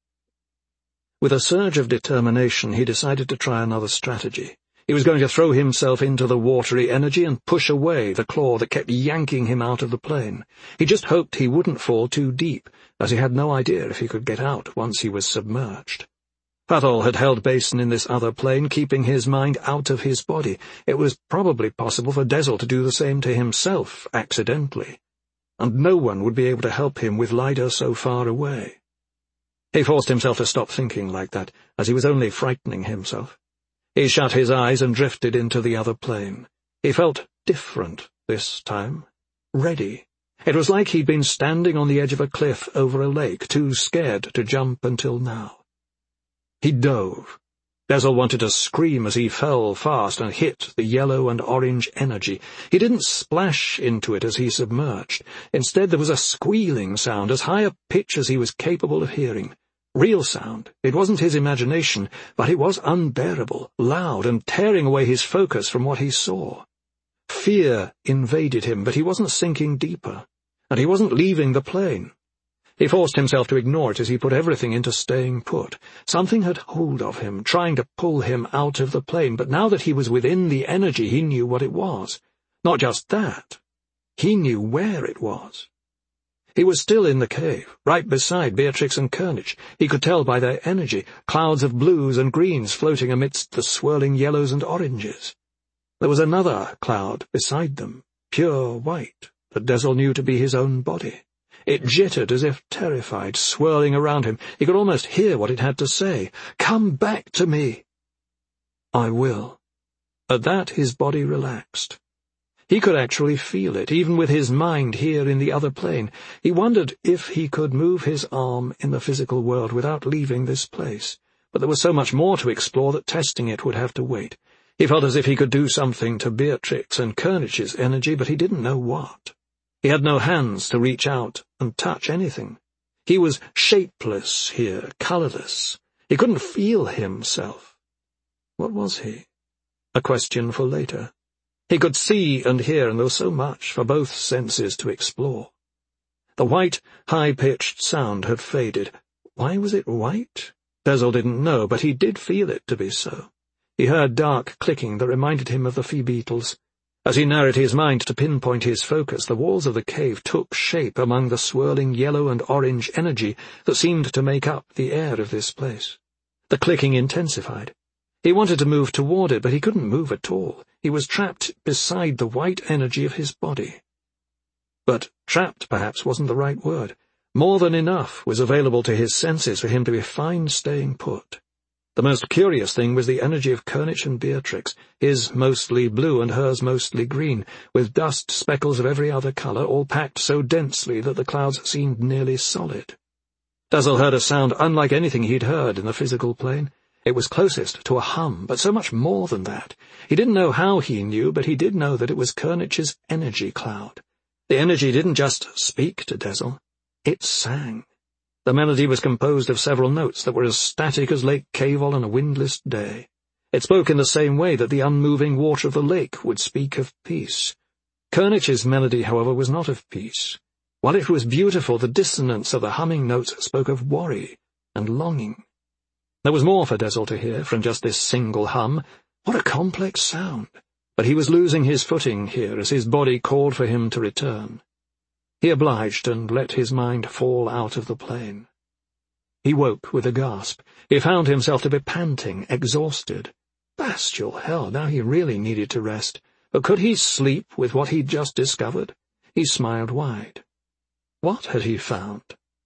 With a surge of determination, he decided to try another strategy. He was going to throw himself into the watery energy and push away the claw that kept yanking him out of the plane. He just hoped he wouldn't fall too deep, as he had no idea if he could get out once he was submerged. Pathol had held Basin in this other plane, keeping his mind out of his body. It was probably possible for Dezel to do the same to himself, accidentally. And no one would be able to help him with Lyda so far away. He forced himself to stop thinking like that, as he was only frightening himself. He shut his eyes and drifted into the other plane. He felt different this time. Ready. It was like he'd been standing on the edge of a cliff over a lake, too scared to jump until now. He dove. Dezel wanted to scream as he fell fast and hit the yellow and orange energy. He didn't splash into it as he submerged. Instead, there was a squealing sound, as high a pitch as he was capable of hearing. Real sound. It wasn't his imagination, but it was unbearable, loud, and tearing away his focus from what he saw. Fear invaded him, but he wasn't sinking deeper, and he wasn't leaving the plane. He forced himself to ignore it as he put everything into staying put. Something had hold of him, trying to pull him out of the plane, but now that he was within the energy, he knew what it was. Not just that. He knew where it was. He was still in the cave, right beside Beatrix and Kernich. He could tell by their energy, clouds of blues and greens floating amidst the swirling yellows and oranges. There was another cloud beside them, pure white, that Dezel knew to be his own body. It jittered as if terrified, swirling around him. He could almost hear what it had to say. "Come back to me." "I will." At that his body relaxed. He could actually feel it, even with his mind here in the other plane. He wondered if he could move his arm in the physical world without leaving this place. But there was so much more to explore that testing it would have to wait. He felt as if he could do something to Beatrix and Kernich's energy, but he didn't know what. He had no hands to reach out and touch anything. He was shapeless here, colourless. He couldn't feel himself. What was he? A question for later. He could see and hear, and there was so much for both senses to explore. The white, high-pitched sound had faded. Why was it white? Dezzel didn't know, but he did feel it to be so. He heard dark clicking that reminded him of the phoebetals. As he narrowed his mind to pinpoint his focus, the walls of the cave took shape among the swirling yellow and orange energy that seemed to make up the air of this place. The clicking intensified. He wanted to move toward it, but he couldn't move at all. He was trapped beside the white energy of his body. But trapped, perhaps, wasn't the right word. More than enough was available to his senses for him to be fine staying put. The most curious thing was the energy of Kurnich and Beatrix, his mostly blue and hers mostly green, with dust speckles of every other colour, all packed so densely that the clouds seemed nearly solid. Dezzel heard a sound unlike anything he'd heard in the physical plane. It was closest to a hum, but so much more than that. He didn't know how he knew, but he did know that it was Kurnich's energy cloud. The energy didn't just speak to Dezzel. It sang. The melody was composed of several notes that were as static as Lake Cavol on a windless day. It spoke in the same way that the unmoving water of the lake would speak of peace. Kurnich's melody, however, was not of peace. While it was beautiful, the dissonance of the humming notes spoke of worry and longing. There was more for Dezzel to hear from just this single hum. What a complex sound! But he was losing his footing here as his body called for him to return. He obliged and let his mind fall out of the plane. He woke with a gasp. He found himself to be panting, exhausted. Bestial hell, now he really needed to rest. But could he sleep with what he'd just discovered? He smiled wide. What had he found?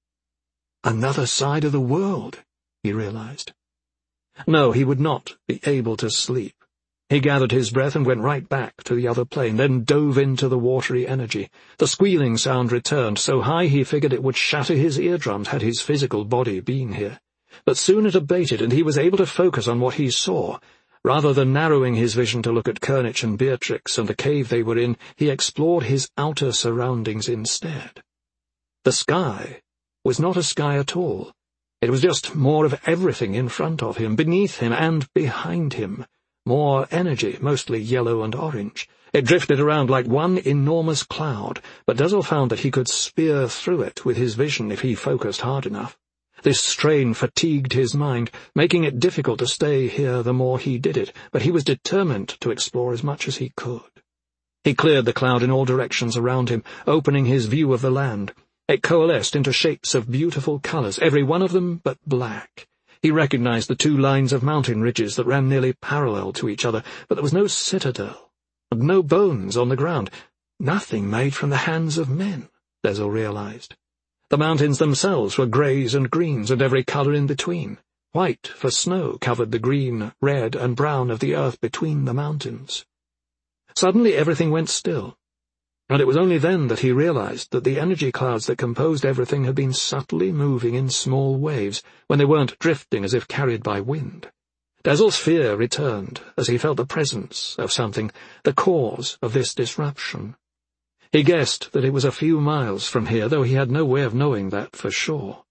Another side of the world, he realized. No, he would not be able to sleep. He gathered his breath and went right back to the other plane, then dove into the watery energy. The squealing sound returned, so high he figured it would shatter his eardrums had his physical body been here. But soon it abated, and he was able to focus on what he saw. Rather than narrowing his vision to look at Kurnich and Beatrix and the cave they were in, he explored his outer surroundings instead. The sky was not a sky at all. It was just more of everything in front of him, beneath him, and behind him. More energy, mostly yellow and orange. It drifted around like one enormous cloud, but Dezzel found that he could spear through it with his vision if he focused hard enough. This strain fatigued his mind, making it difficult to stay here the more he did it, but he was determined to explore as much as he could. He cleared the cloud in all directions around him, opening his view of the land. It coalesced into shapes of beautiful colours, every one of them but black. He recognized the two lines of mountain ridges that ran nearly parallel to each other, but there was no citadel, and no bones on the ground. Nothing made from the hands of men, Dezzel realized. The mountains themselves were greys and greens and every colour in between. White for snow covered the green, red, and brown of the earth between the mountains. Suddenly everything went still, and it was only then that he realized that the energy clouds that composed everything had been subtly moving in small waves, when they weren't drifting as if carried by wind. Dezzel's fear returned as he felt the presence of something, the cause of this disruption. He guessed that it was a few miles from here, though he had no way of knowing that for sure.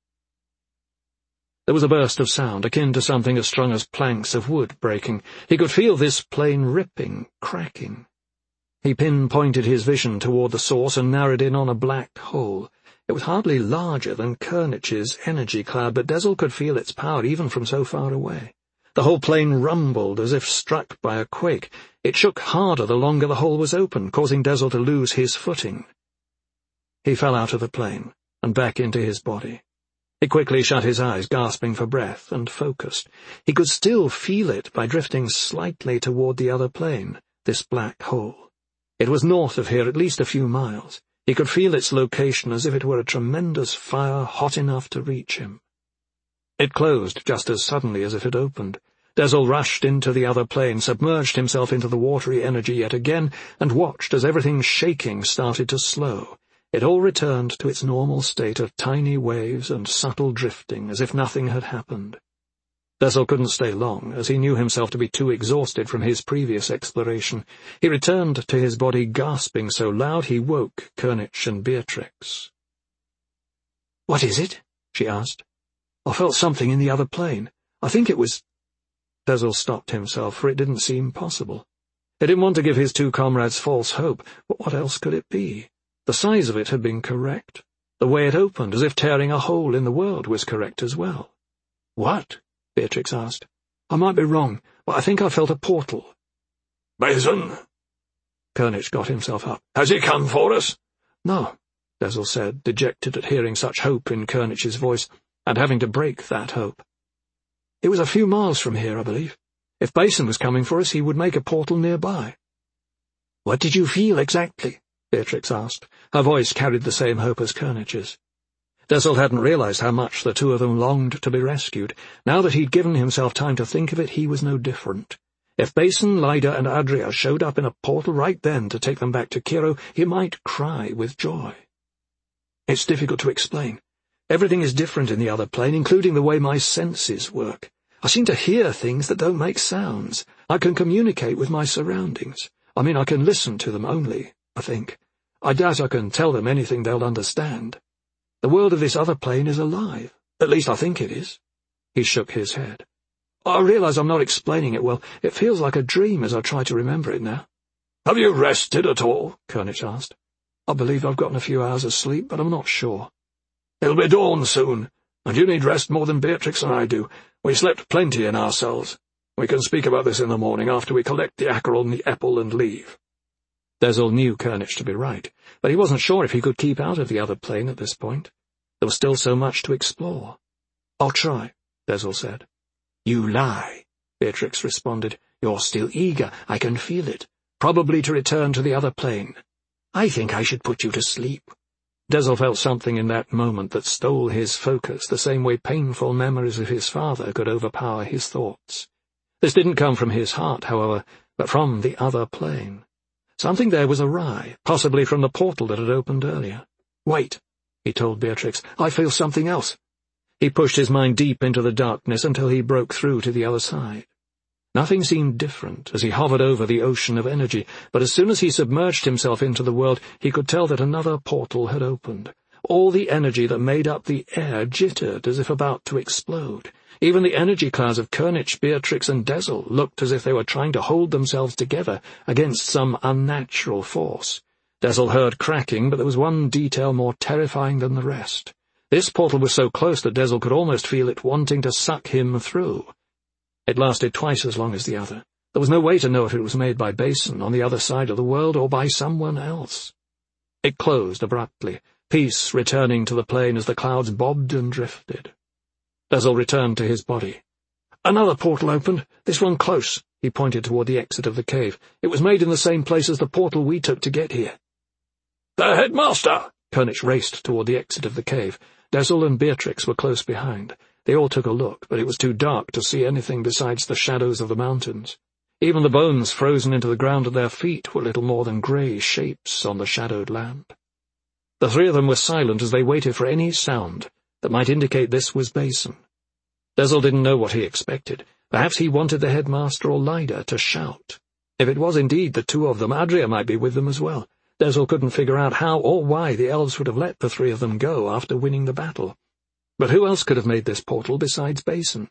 There was a burst of sound, akin to something as strong as planks of wood breaking. He could feel this plane ripping, cracking. He pinpointed his vision toward the source and narrowed in on a black hole. It was hardly larger than Kurnich's energy cloud, but Dezzel could feel its power even from so far away. The whole plane rumbled as if struck by a quake. It shook harder the longer the hole was open, causing Dezzel to lose his footing. He fell out of the plane and back into his body. He quickly shut his eyes, gasping for breath, and focused. He could still feel it by drifting slightly toward the other plane, this black hole. It was north of here at least a few miles. He could feel its location as if it were a tremendous fire hot enough to reach him. It closed just as suddenly as if it opened. Dezzel rushed into the other plane, submerged himself into the watery energy yet again, and watched as everything shaking started to slow. It all returned to its normal state of tiny waves and subtle drifting, as if nothing had happened. Dezzel couldn't stay long, as he knew himself to be too exhausted from his previous exploration. He returned to his body gasping so loud he woke Kurnich and Beatrix. "What is it?" she asked. "I felt something in the other plane. I think it was—" Dezzel stopped himself, for it didn't seem possible. He didn't want to give his two comrades false hope, but what else could it be? The size of it had been correct. The way it opened, as if tearing a hole in the world, was correct as well. "What?" Beatrix asked. "I might be wrong, but I think I felt a portal." "Basin?" Kernich got himself up. "Has he come for us?" "No," Dezel said, dejected at hearing such hope in Kernich's voice, and having to break that hope. "It was a few miles from here, I believe. If Basin was coming for us, he would make a portal nearby." "What did you feel exactly?" Beatrix asked. Her voice carried the same hope as Kernich's. Dezel hadn't realized how much the two of them longed to be rescued. Now that he'd given himself time to think of it, he was no different. If Basin, Lyda, and Adria showed up in a portal right then to take them back to Kiro, he might cry with joy. "It's difficult to explain. Everything is different in the other plane, including the way my senses work. I seem to hear things that don't make sounds. I can communicate with my surroundings. I mean, I can listen to them only, I think. I doubt I can tell them anything they'll understand. The world of this other plane is alive. At least I think it is." He shook his head. "I realize I'm not explaining it well. It feels like a dream as I try to remember it now." "Have you rested at all?" Kernich asked. "I believe I've gotten a few hours of sleep, but I'm not sure." "It'll be dawn soon, and you need rest more than Beatrix and I do. We slept plenty in our cells. We can speak about this in the morning after we collect the Acheron and the Epple and leave." Dezel knew Kernich to be right, but he wasn't sure if he could keep out of the other plane at this point. There was still so much to explore. "I'll try," Dezel said. "You lie," Beatrix responded. "You're still eager, I can feel it. Probably to return to the other plane. I think I should put you to sleep." Dezel felt something in that moment that stole his focus, the same way painful memories of his father could overpower his thoughts. This didn't come from his heart, however, but from the other plane. Something there was awry, possibly from the portal that had opened earlier. "Wait," he told Beatrix. "I feel something else." He pushed his mind deep into the darkness until he broke through to the other side. Nothing seemed different as he hovered over the ocean of energy, but as soon as he submerged himself into the world, he could tell that another portal had opened. All the energy that made up the air jittered as if about to explode. Even the energy clouds of Kernich, Beatrix, and Dezel looked as if they were trying to hold themselves together against some unnatural force. Dezel heard cracking, but there was one detail more terrifying than the rest. This portal was so close that Dezel could almost feel it wanting to suck him through. It lasted twice as long as the other. There was no way to know if it was made by Basin on the other side of the world or by someone else. It closed abruptly, peace returning to the plane as the clouds bobbed and drifted. Dezel returned to his body. "Another portal opened, this one close." He pointed toward the exit of the cave. "It was made in the same place as the portal we took to get here." "The headmaster!" Kernich raced toward the exit of the cave. Dezel and Beatrix were close behind. They all took a look, but it was too dark to see anything besides the shadows of the mountains. Even the bones frozen into the ground at their feet were little more than grey shapes on the shadowed land. The three of them were silent as they waited for any sound that might indicate this was Basin. Dezel didn't know what he expected. Perhaps he wanted the headmaster or Lyda to shout. If it was indeed the two of them, Adria might be with them as well. Dezel couldn't figure out how or why the elves would have let the three of them go after winning the battle. But who else could have made this portal besides Basin?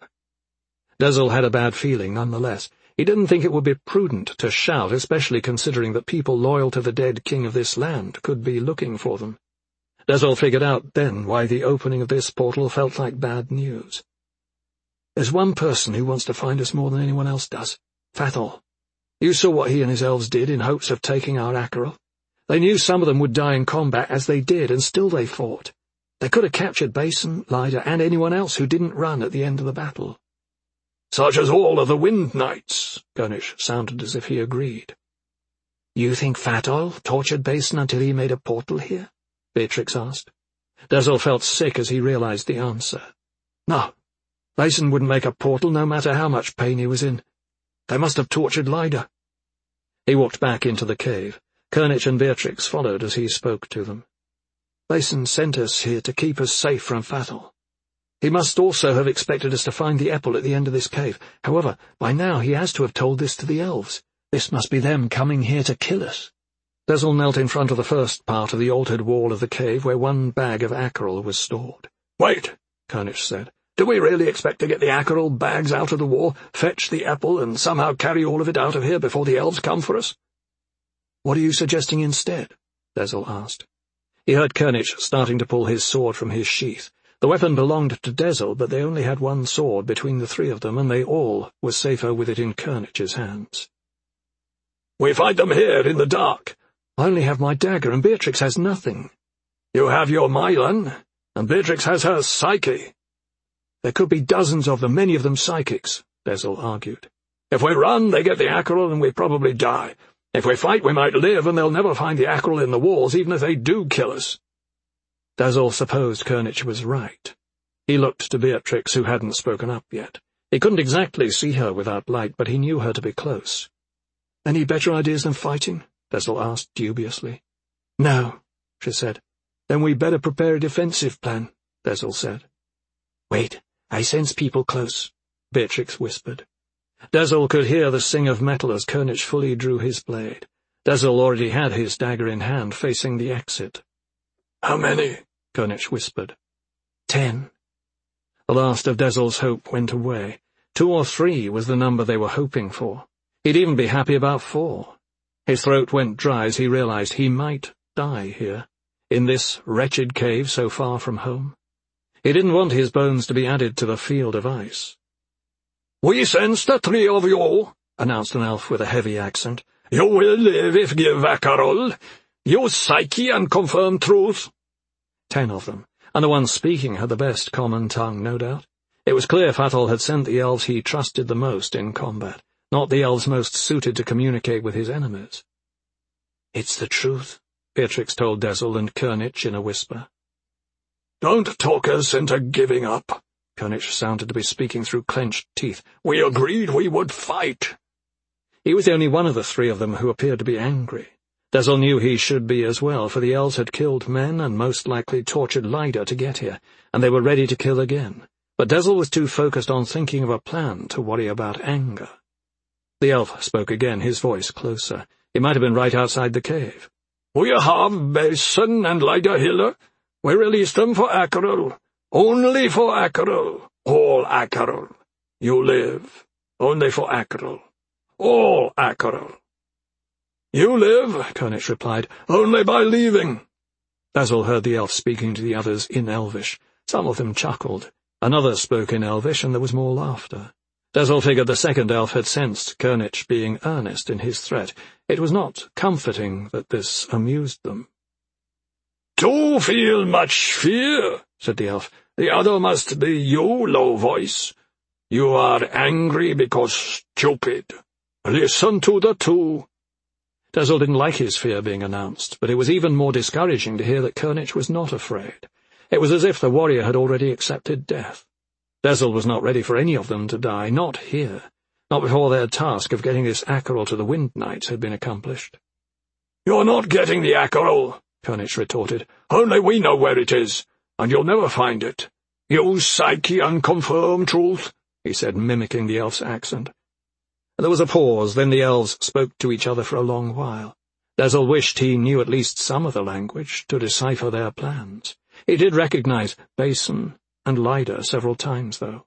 Dezel had a bad feeling nonetheless. He didn't think it would be prudent to shout, especially considering that people loyal to the dead king of this land could be looking for them. Dezel figured out then why the opening of this portal felt like bad news. "There's one person who wants to find us more than anyone else does. Fathol. You saw what he and his elves did in hopes of taking our Acheron. They knew some of them would die in combat as they did, and still they fought. They could have captured Basin, Lyda, and anyone else who didn't run at the end of the battle." "Such as all of the Wind Knights," Kernich sounded as if he agreed. "You think Fathol tortured Basin until he made a portal here?" Beatrix asked. Dezel felt sick as he realized the answer. "No. Basin wouldn't make a portal no matter how much pain he was in. They must have tortured Lyda." He walked back into the cave. Kernich and Beatrix followed as he spoke to them. "Basin sent us here to keep us safe from Fathol. He must also have expected us to find the Epple at the end of this cave. However, by now he has to have told this to the elves. This must be them coming here to kill us." Dezel knelt in front of the first part of the altered wall of the cave where one bag of Acheron was stored. "Wait," Kernich said. "Do we really expect to get the Acheron bags out of the wall, fetch the Epple, and somehow carry all of it out of here before the elves come for us?" "What are you suggesting instead?" Dezel asked. He heard Kernich starting to pull his sword from his sheath. The weapon belonged to Dezel, but they only had one sword between the three of them, and they all were safer with it in Kernich's hands. "We fight them here in the dark." "I only have my dagger, and Beatrix has nothing." "You have your Mylan, and Beatrix has her Psyche." "There could be dozens of them, many of them psychics," Dezel argued. "If we run, they get the Acheral, and we probably die. If we fight, we might live, and they'll never find the Acheral in the walls, even if they do kill us." Dezel supposed Kernich was right. He looked to Beatrix, who hadn't spoken up yet. He couldn't exactly see her without light, but he knew her to be close. "Any better ideas than fighting?" Dezel asked dubiously. "No," she said. "Then we'd better prepare a defensive plan," Dezel said. "Wait, I sense people close," Beatrix whispered. Dezel could hear the sing of metal as Kernich fully drew his blade. Dezel already had his dagger in hand, facing the exit. "How many?" Kernich whispered. Ten. The last of Dezel's hope went away. Two or three was the number they were hoping for. He'd even be happy about four. His throat went dry as he realized he might die here, in this wretched cave so far from home. He didn't want his bones to be added to the field of ice. "We sense the three of you," announced an elf with a heavy accent. "You will live if give Acheral. Use Psyche and confirm truth." Ten of them, and the one speaking had the best common tongue, no doubt. It was clear Fatal had sent the elves he trusted the most in combat, not the elves most suited to communicate with his enemies. "It's the truth," Beatrix told Dezel and Kernich in a whisper. "Don't talk us into giving up." Kernich sounded to be speaking through clenched teeth. "We agreed we would fight." He was the only one of the three of them who appeared to be angry. Dezel knew he should be as well, for the elves had killed men and most likely tortured Lyda to get here, and they were ready to kill again. But Dezel was too focused on thinking of a plan to worry about anger. The elf spoke again, his voice closer. He might have been right outside the cave. "We have Basin and Lyda Hiller. We released them for Acheral. Only for Acheral. All Acheral. You live. Only for Acheral. All Acheral." "You live," Kernich replied, "only by leaving." Dezel heard the elf speaking to the others in Elvish. Some of them chuckled. Another spoke in Elvish, and there was more laughter. Dezel figured the second elf had sensed Kernich being earnest in his threat. It was not comforting that this amused them. "Two feel much fear," said the elf. "The other must be you, low voice. You are angry because stupid. Listen to the two." Dezel didn't like his fear being announced, but it was even more discouraging to hear that Kernich was not afraid. It was as if the warrior had already accepted death. Dezel was not ready for any of them to die, not here, not before their task of getting this Acheral to the Wind Knights had been accomplished. "You're not getting the Acheral," Kernich retorted. "Only we know where it is, and you'll never find it. Use Psyche and confirm truth," he said, mimicking the elf's accent. There was a pause, then the elves spoke to each other for a long while. Dezel wished he knew at least some of the language to decipher their plans. He did recognize Basin and Lyda several times, though.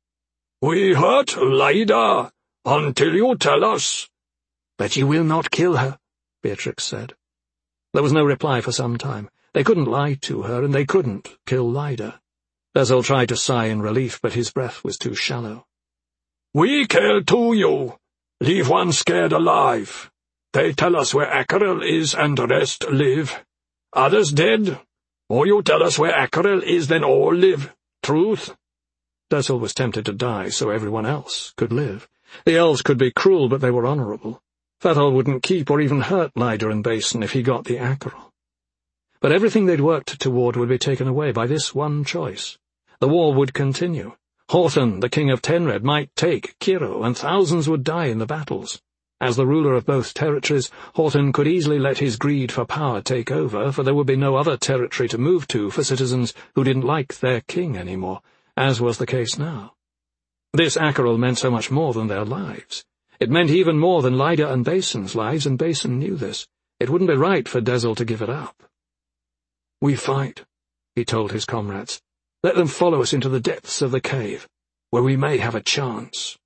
"We hurt Lyda until you tell us." "But you will not kill her," Beatrix said. There was no reply for some time. They couldn't lie to her, and they couldn't kill Lyda. Dezel tried to sigh in relief, but his breath was too shallow. "We care to you. Leave one scared alive. They tell us where Acheral is and the rest live. Others dead. Or you tell us where Acheral is, then all live. Truth." Dezel was tempted to die so everyone else could live. The elves could be cruel, but they were honorable. Fatal wouldn't keep or even hurt Lyda and Basin if he got the Acheral. But everything they'd worked toward would be taken away by this one choice. The war would continue. Horton, the king of Tenred, might take Kiro, and thousands would die in the battles. As the ruler of both territories, Horton could easily let his greed for power take over, for there would be no other territory to move to for citizens who didn't like their king anymore, as was the case now. This Acheral meant so much more than their lives. It meant even more than Lyda and Basin's lives, and Basin knew this. It wouldn't be right for Dezel to give it up. "We fight," he told his comrades. "Let them follow us into the depths of the cave, where we may have a chance."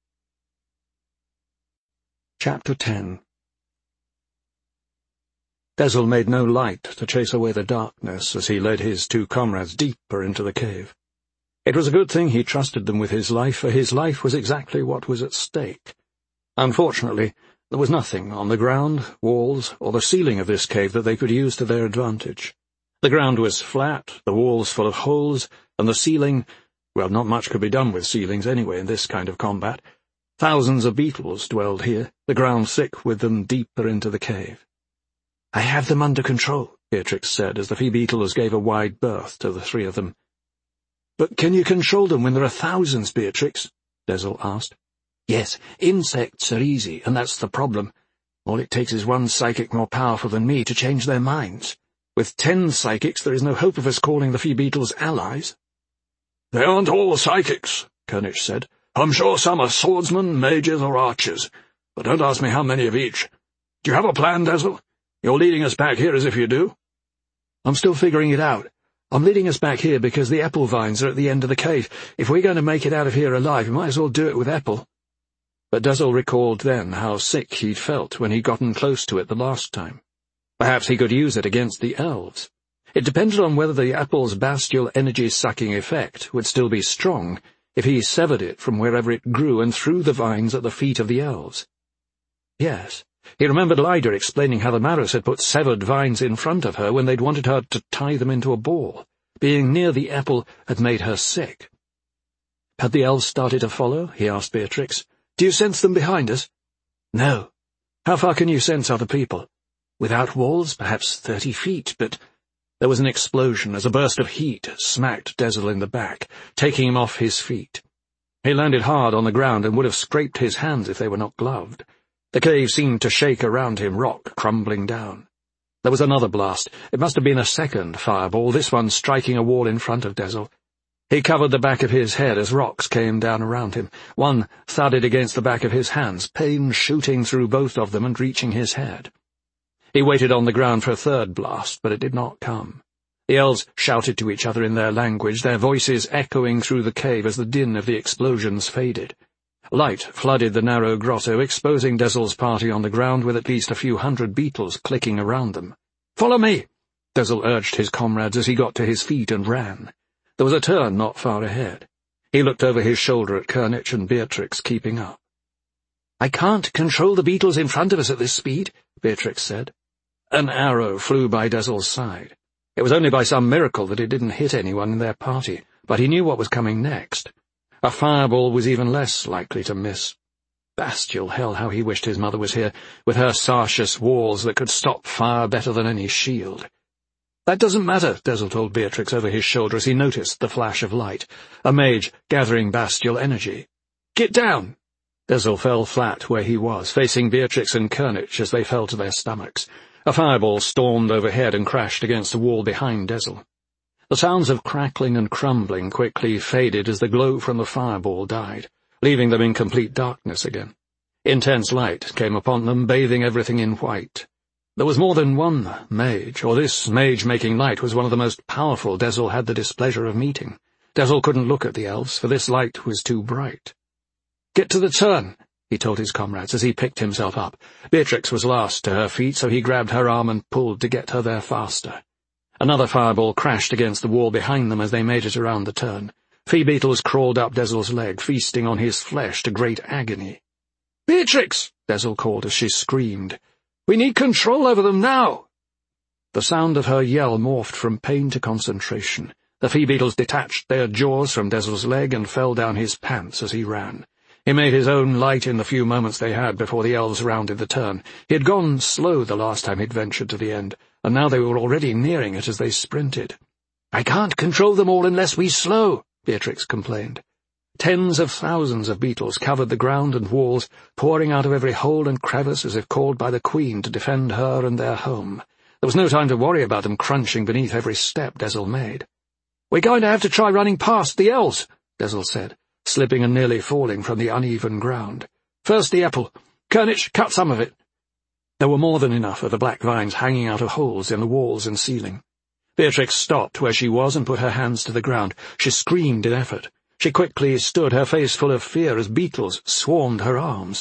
Chapter ten. Desil made no light to chase away the darkness as he led his two comrades deeper into the cave. It was a good thing he trusted them with his life, for his life was exactly what was at stake. Unfortunately, there was nothing on the ground, walls, or the ceiling of this cave that they could use to their advantage. The ground was flat, the walls full of holes, and the ceiling— well, not much could be done with ceilings anyway in this kind of combat. Thousands of beetles dwelled here, the ground thick with them deeper into the cave. "I have them under control," Beatrix said as the Fee-beetles gave a wide berth to the three of them. "But can you control them when there are thousands, Beatrix?" Desil asked. "Yes, insects are easy, and that's the problem. All it takes is one psychic more powerful than me to change their minds. With ten psychics, there is no hope of us calling the Fee-beetles allies." "They aren't all psychics," Kernich said. "I'm sure some are swordsmen, mages, or archers, but don't ask me how many of each. Do you have a plan, Desil? You're leading us back here as if you do." "I'm still figuring it out. I'm leading us back here because the apple vines are at the end of the cave. If we're going to make it out of here alive, we might as well do it with apple." But Desil recalled then how sick he'd felt when he'd gotten close to it the last time. Perhaps he could use it against the elves. It depended on whether the apple's bestial energy-sucking effect would still be strong if he severed it from wherever it grew and threw the vines at the feet of the elves. Yes, he remembered Lyda explaining how the Maros had put severed vines in front of her when they'd wanted her to tie them into a ball. Being near the apple had made her sick. "Had the elves started to follow?" he asked Beatrix. "Do you sense them behind us?" "No." "How far can you sense other people?" "Without walls, perhaps thirty feet, but—" There was an explosion as a burst of heat smacked Desil in the back, taking him off his feet. He landed hard on the ground and would have scraped his hands if they were not gloved. The cave seemed to shake around him, rock crumbling down. There was another blast. It must have been a second fireball, this one striking a wall in front of Desil. He covered the back of his head as rocks came down around him. One thudded against the back of his hands, pain shooting through both of them and reaching his head. He waited on the ground for a third blast, but it did not come. The elves shouted to each other in their language, their voices echoing through the cave as the din of the explosions faded. Light flooded the narrow grotto, exposing Desil's party on the ground with at least a few hundred beetles clicking around them. "Follow me!" Desil urged his comrades as he got to his feet and ran. There was a turn not far ahead. He looked over his shoulder at Kernich and Beatrix keeping up. "I can't control the beetles in front of us at this speed," Beatrix said. An arrow flew by Desil's side. It was only by some miracle that it didn't hit anyone in their party, but he knew what was coming next. A fireball was even less likely to miss. Bestial hell, how he wished his mother was here, with her sartious walls that could stop fire better than any shield. "That doesn't matter," Desil told Beatrix over his shoulder as he noticed the flash of light, a mage gathering bestial energy. "Get down!" Desil fell flat where he was, facing Beatrix and Kernich as they fell to their stomachs. A fireball stormed overhead and crashed against the wall behind Desil. The sounds of crackling and crumbling quickly faded as the glow from the fireball died, leaving them in complete darkness again. Intense light came upon them, bathing everything in white. There was more than one mage, or this mage-making light was one of the most powerful Desil had the displeasure of meeting. Desil couldn't look at the elves, for this light was too bright. "Get to the turn," he told his comrades as he picked himself up. Beatrix was last to her feet, so he grabbed her arm and pulled to get her there faster. Another fireball crashed against the wall behind them as they made it around the turn. Fee-beetles crawled up Desil's leg, feasting on his flesh to great agony. "Beatrix!" Desil called as she screamed. "We need control over them now!" The sound of her yell morphed from pain to concentration. The Fee-beetles detached their jaws from Desil's leg and fell down his pants as he ran. He made his own light in the few moments they had before the elves rounded the turn. He had gone slow the last time he'd ventured to the end, and now they were already nearing it as they sprinted. "I can't control them all unless we slow," Beatrix complained. Tens of thousands of beetles covered the ground and walls, pouring out of every hole and crevice as if called by the Queen to defend her and their home. There was no time to worry about them crunching beneath every step Desil made. "We're going to have to try running past the elves," Desil said, slipping and nearly falling from the uneven ground. "First the apple. Kernich, cut some of it." There were more than enough of the black vines hanging out of holes in the walls and ceiling. Beatrix stopped where she was and put her hands to the ground. She screamed in effort. She quickly stood, her face full of fear, as beetles swarmed her arms.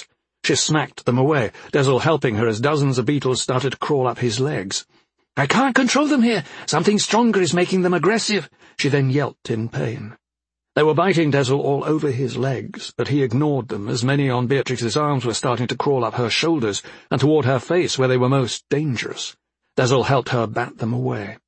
She smacked them away, Dezel helping her as dozens of beetles started to crawl up his legs. "I can't control them here. Something stronger is making them aggressive," she then yelped in pain. They were biting Dezel all over his legs, but he ignored them, as many on Beatrix's arms were starting to crawl up her shoulders and toward her face where they were most dangerous. Dezel helped her bat them away.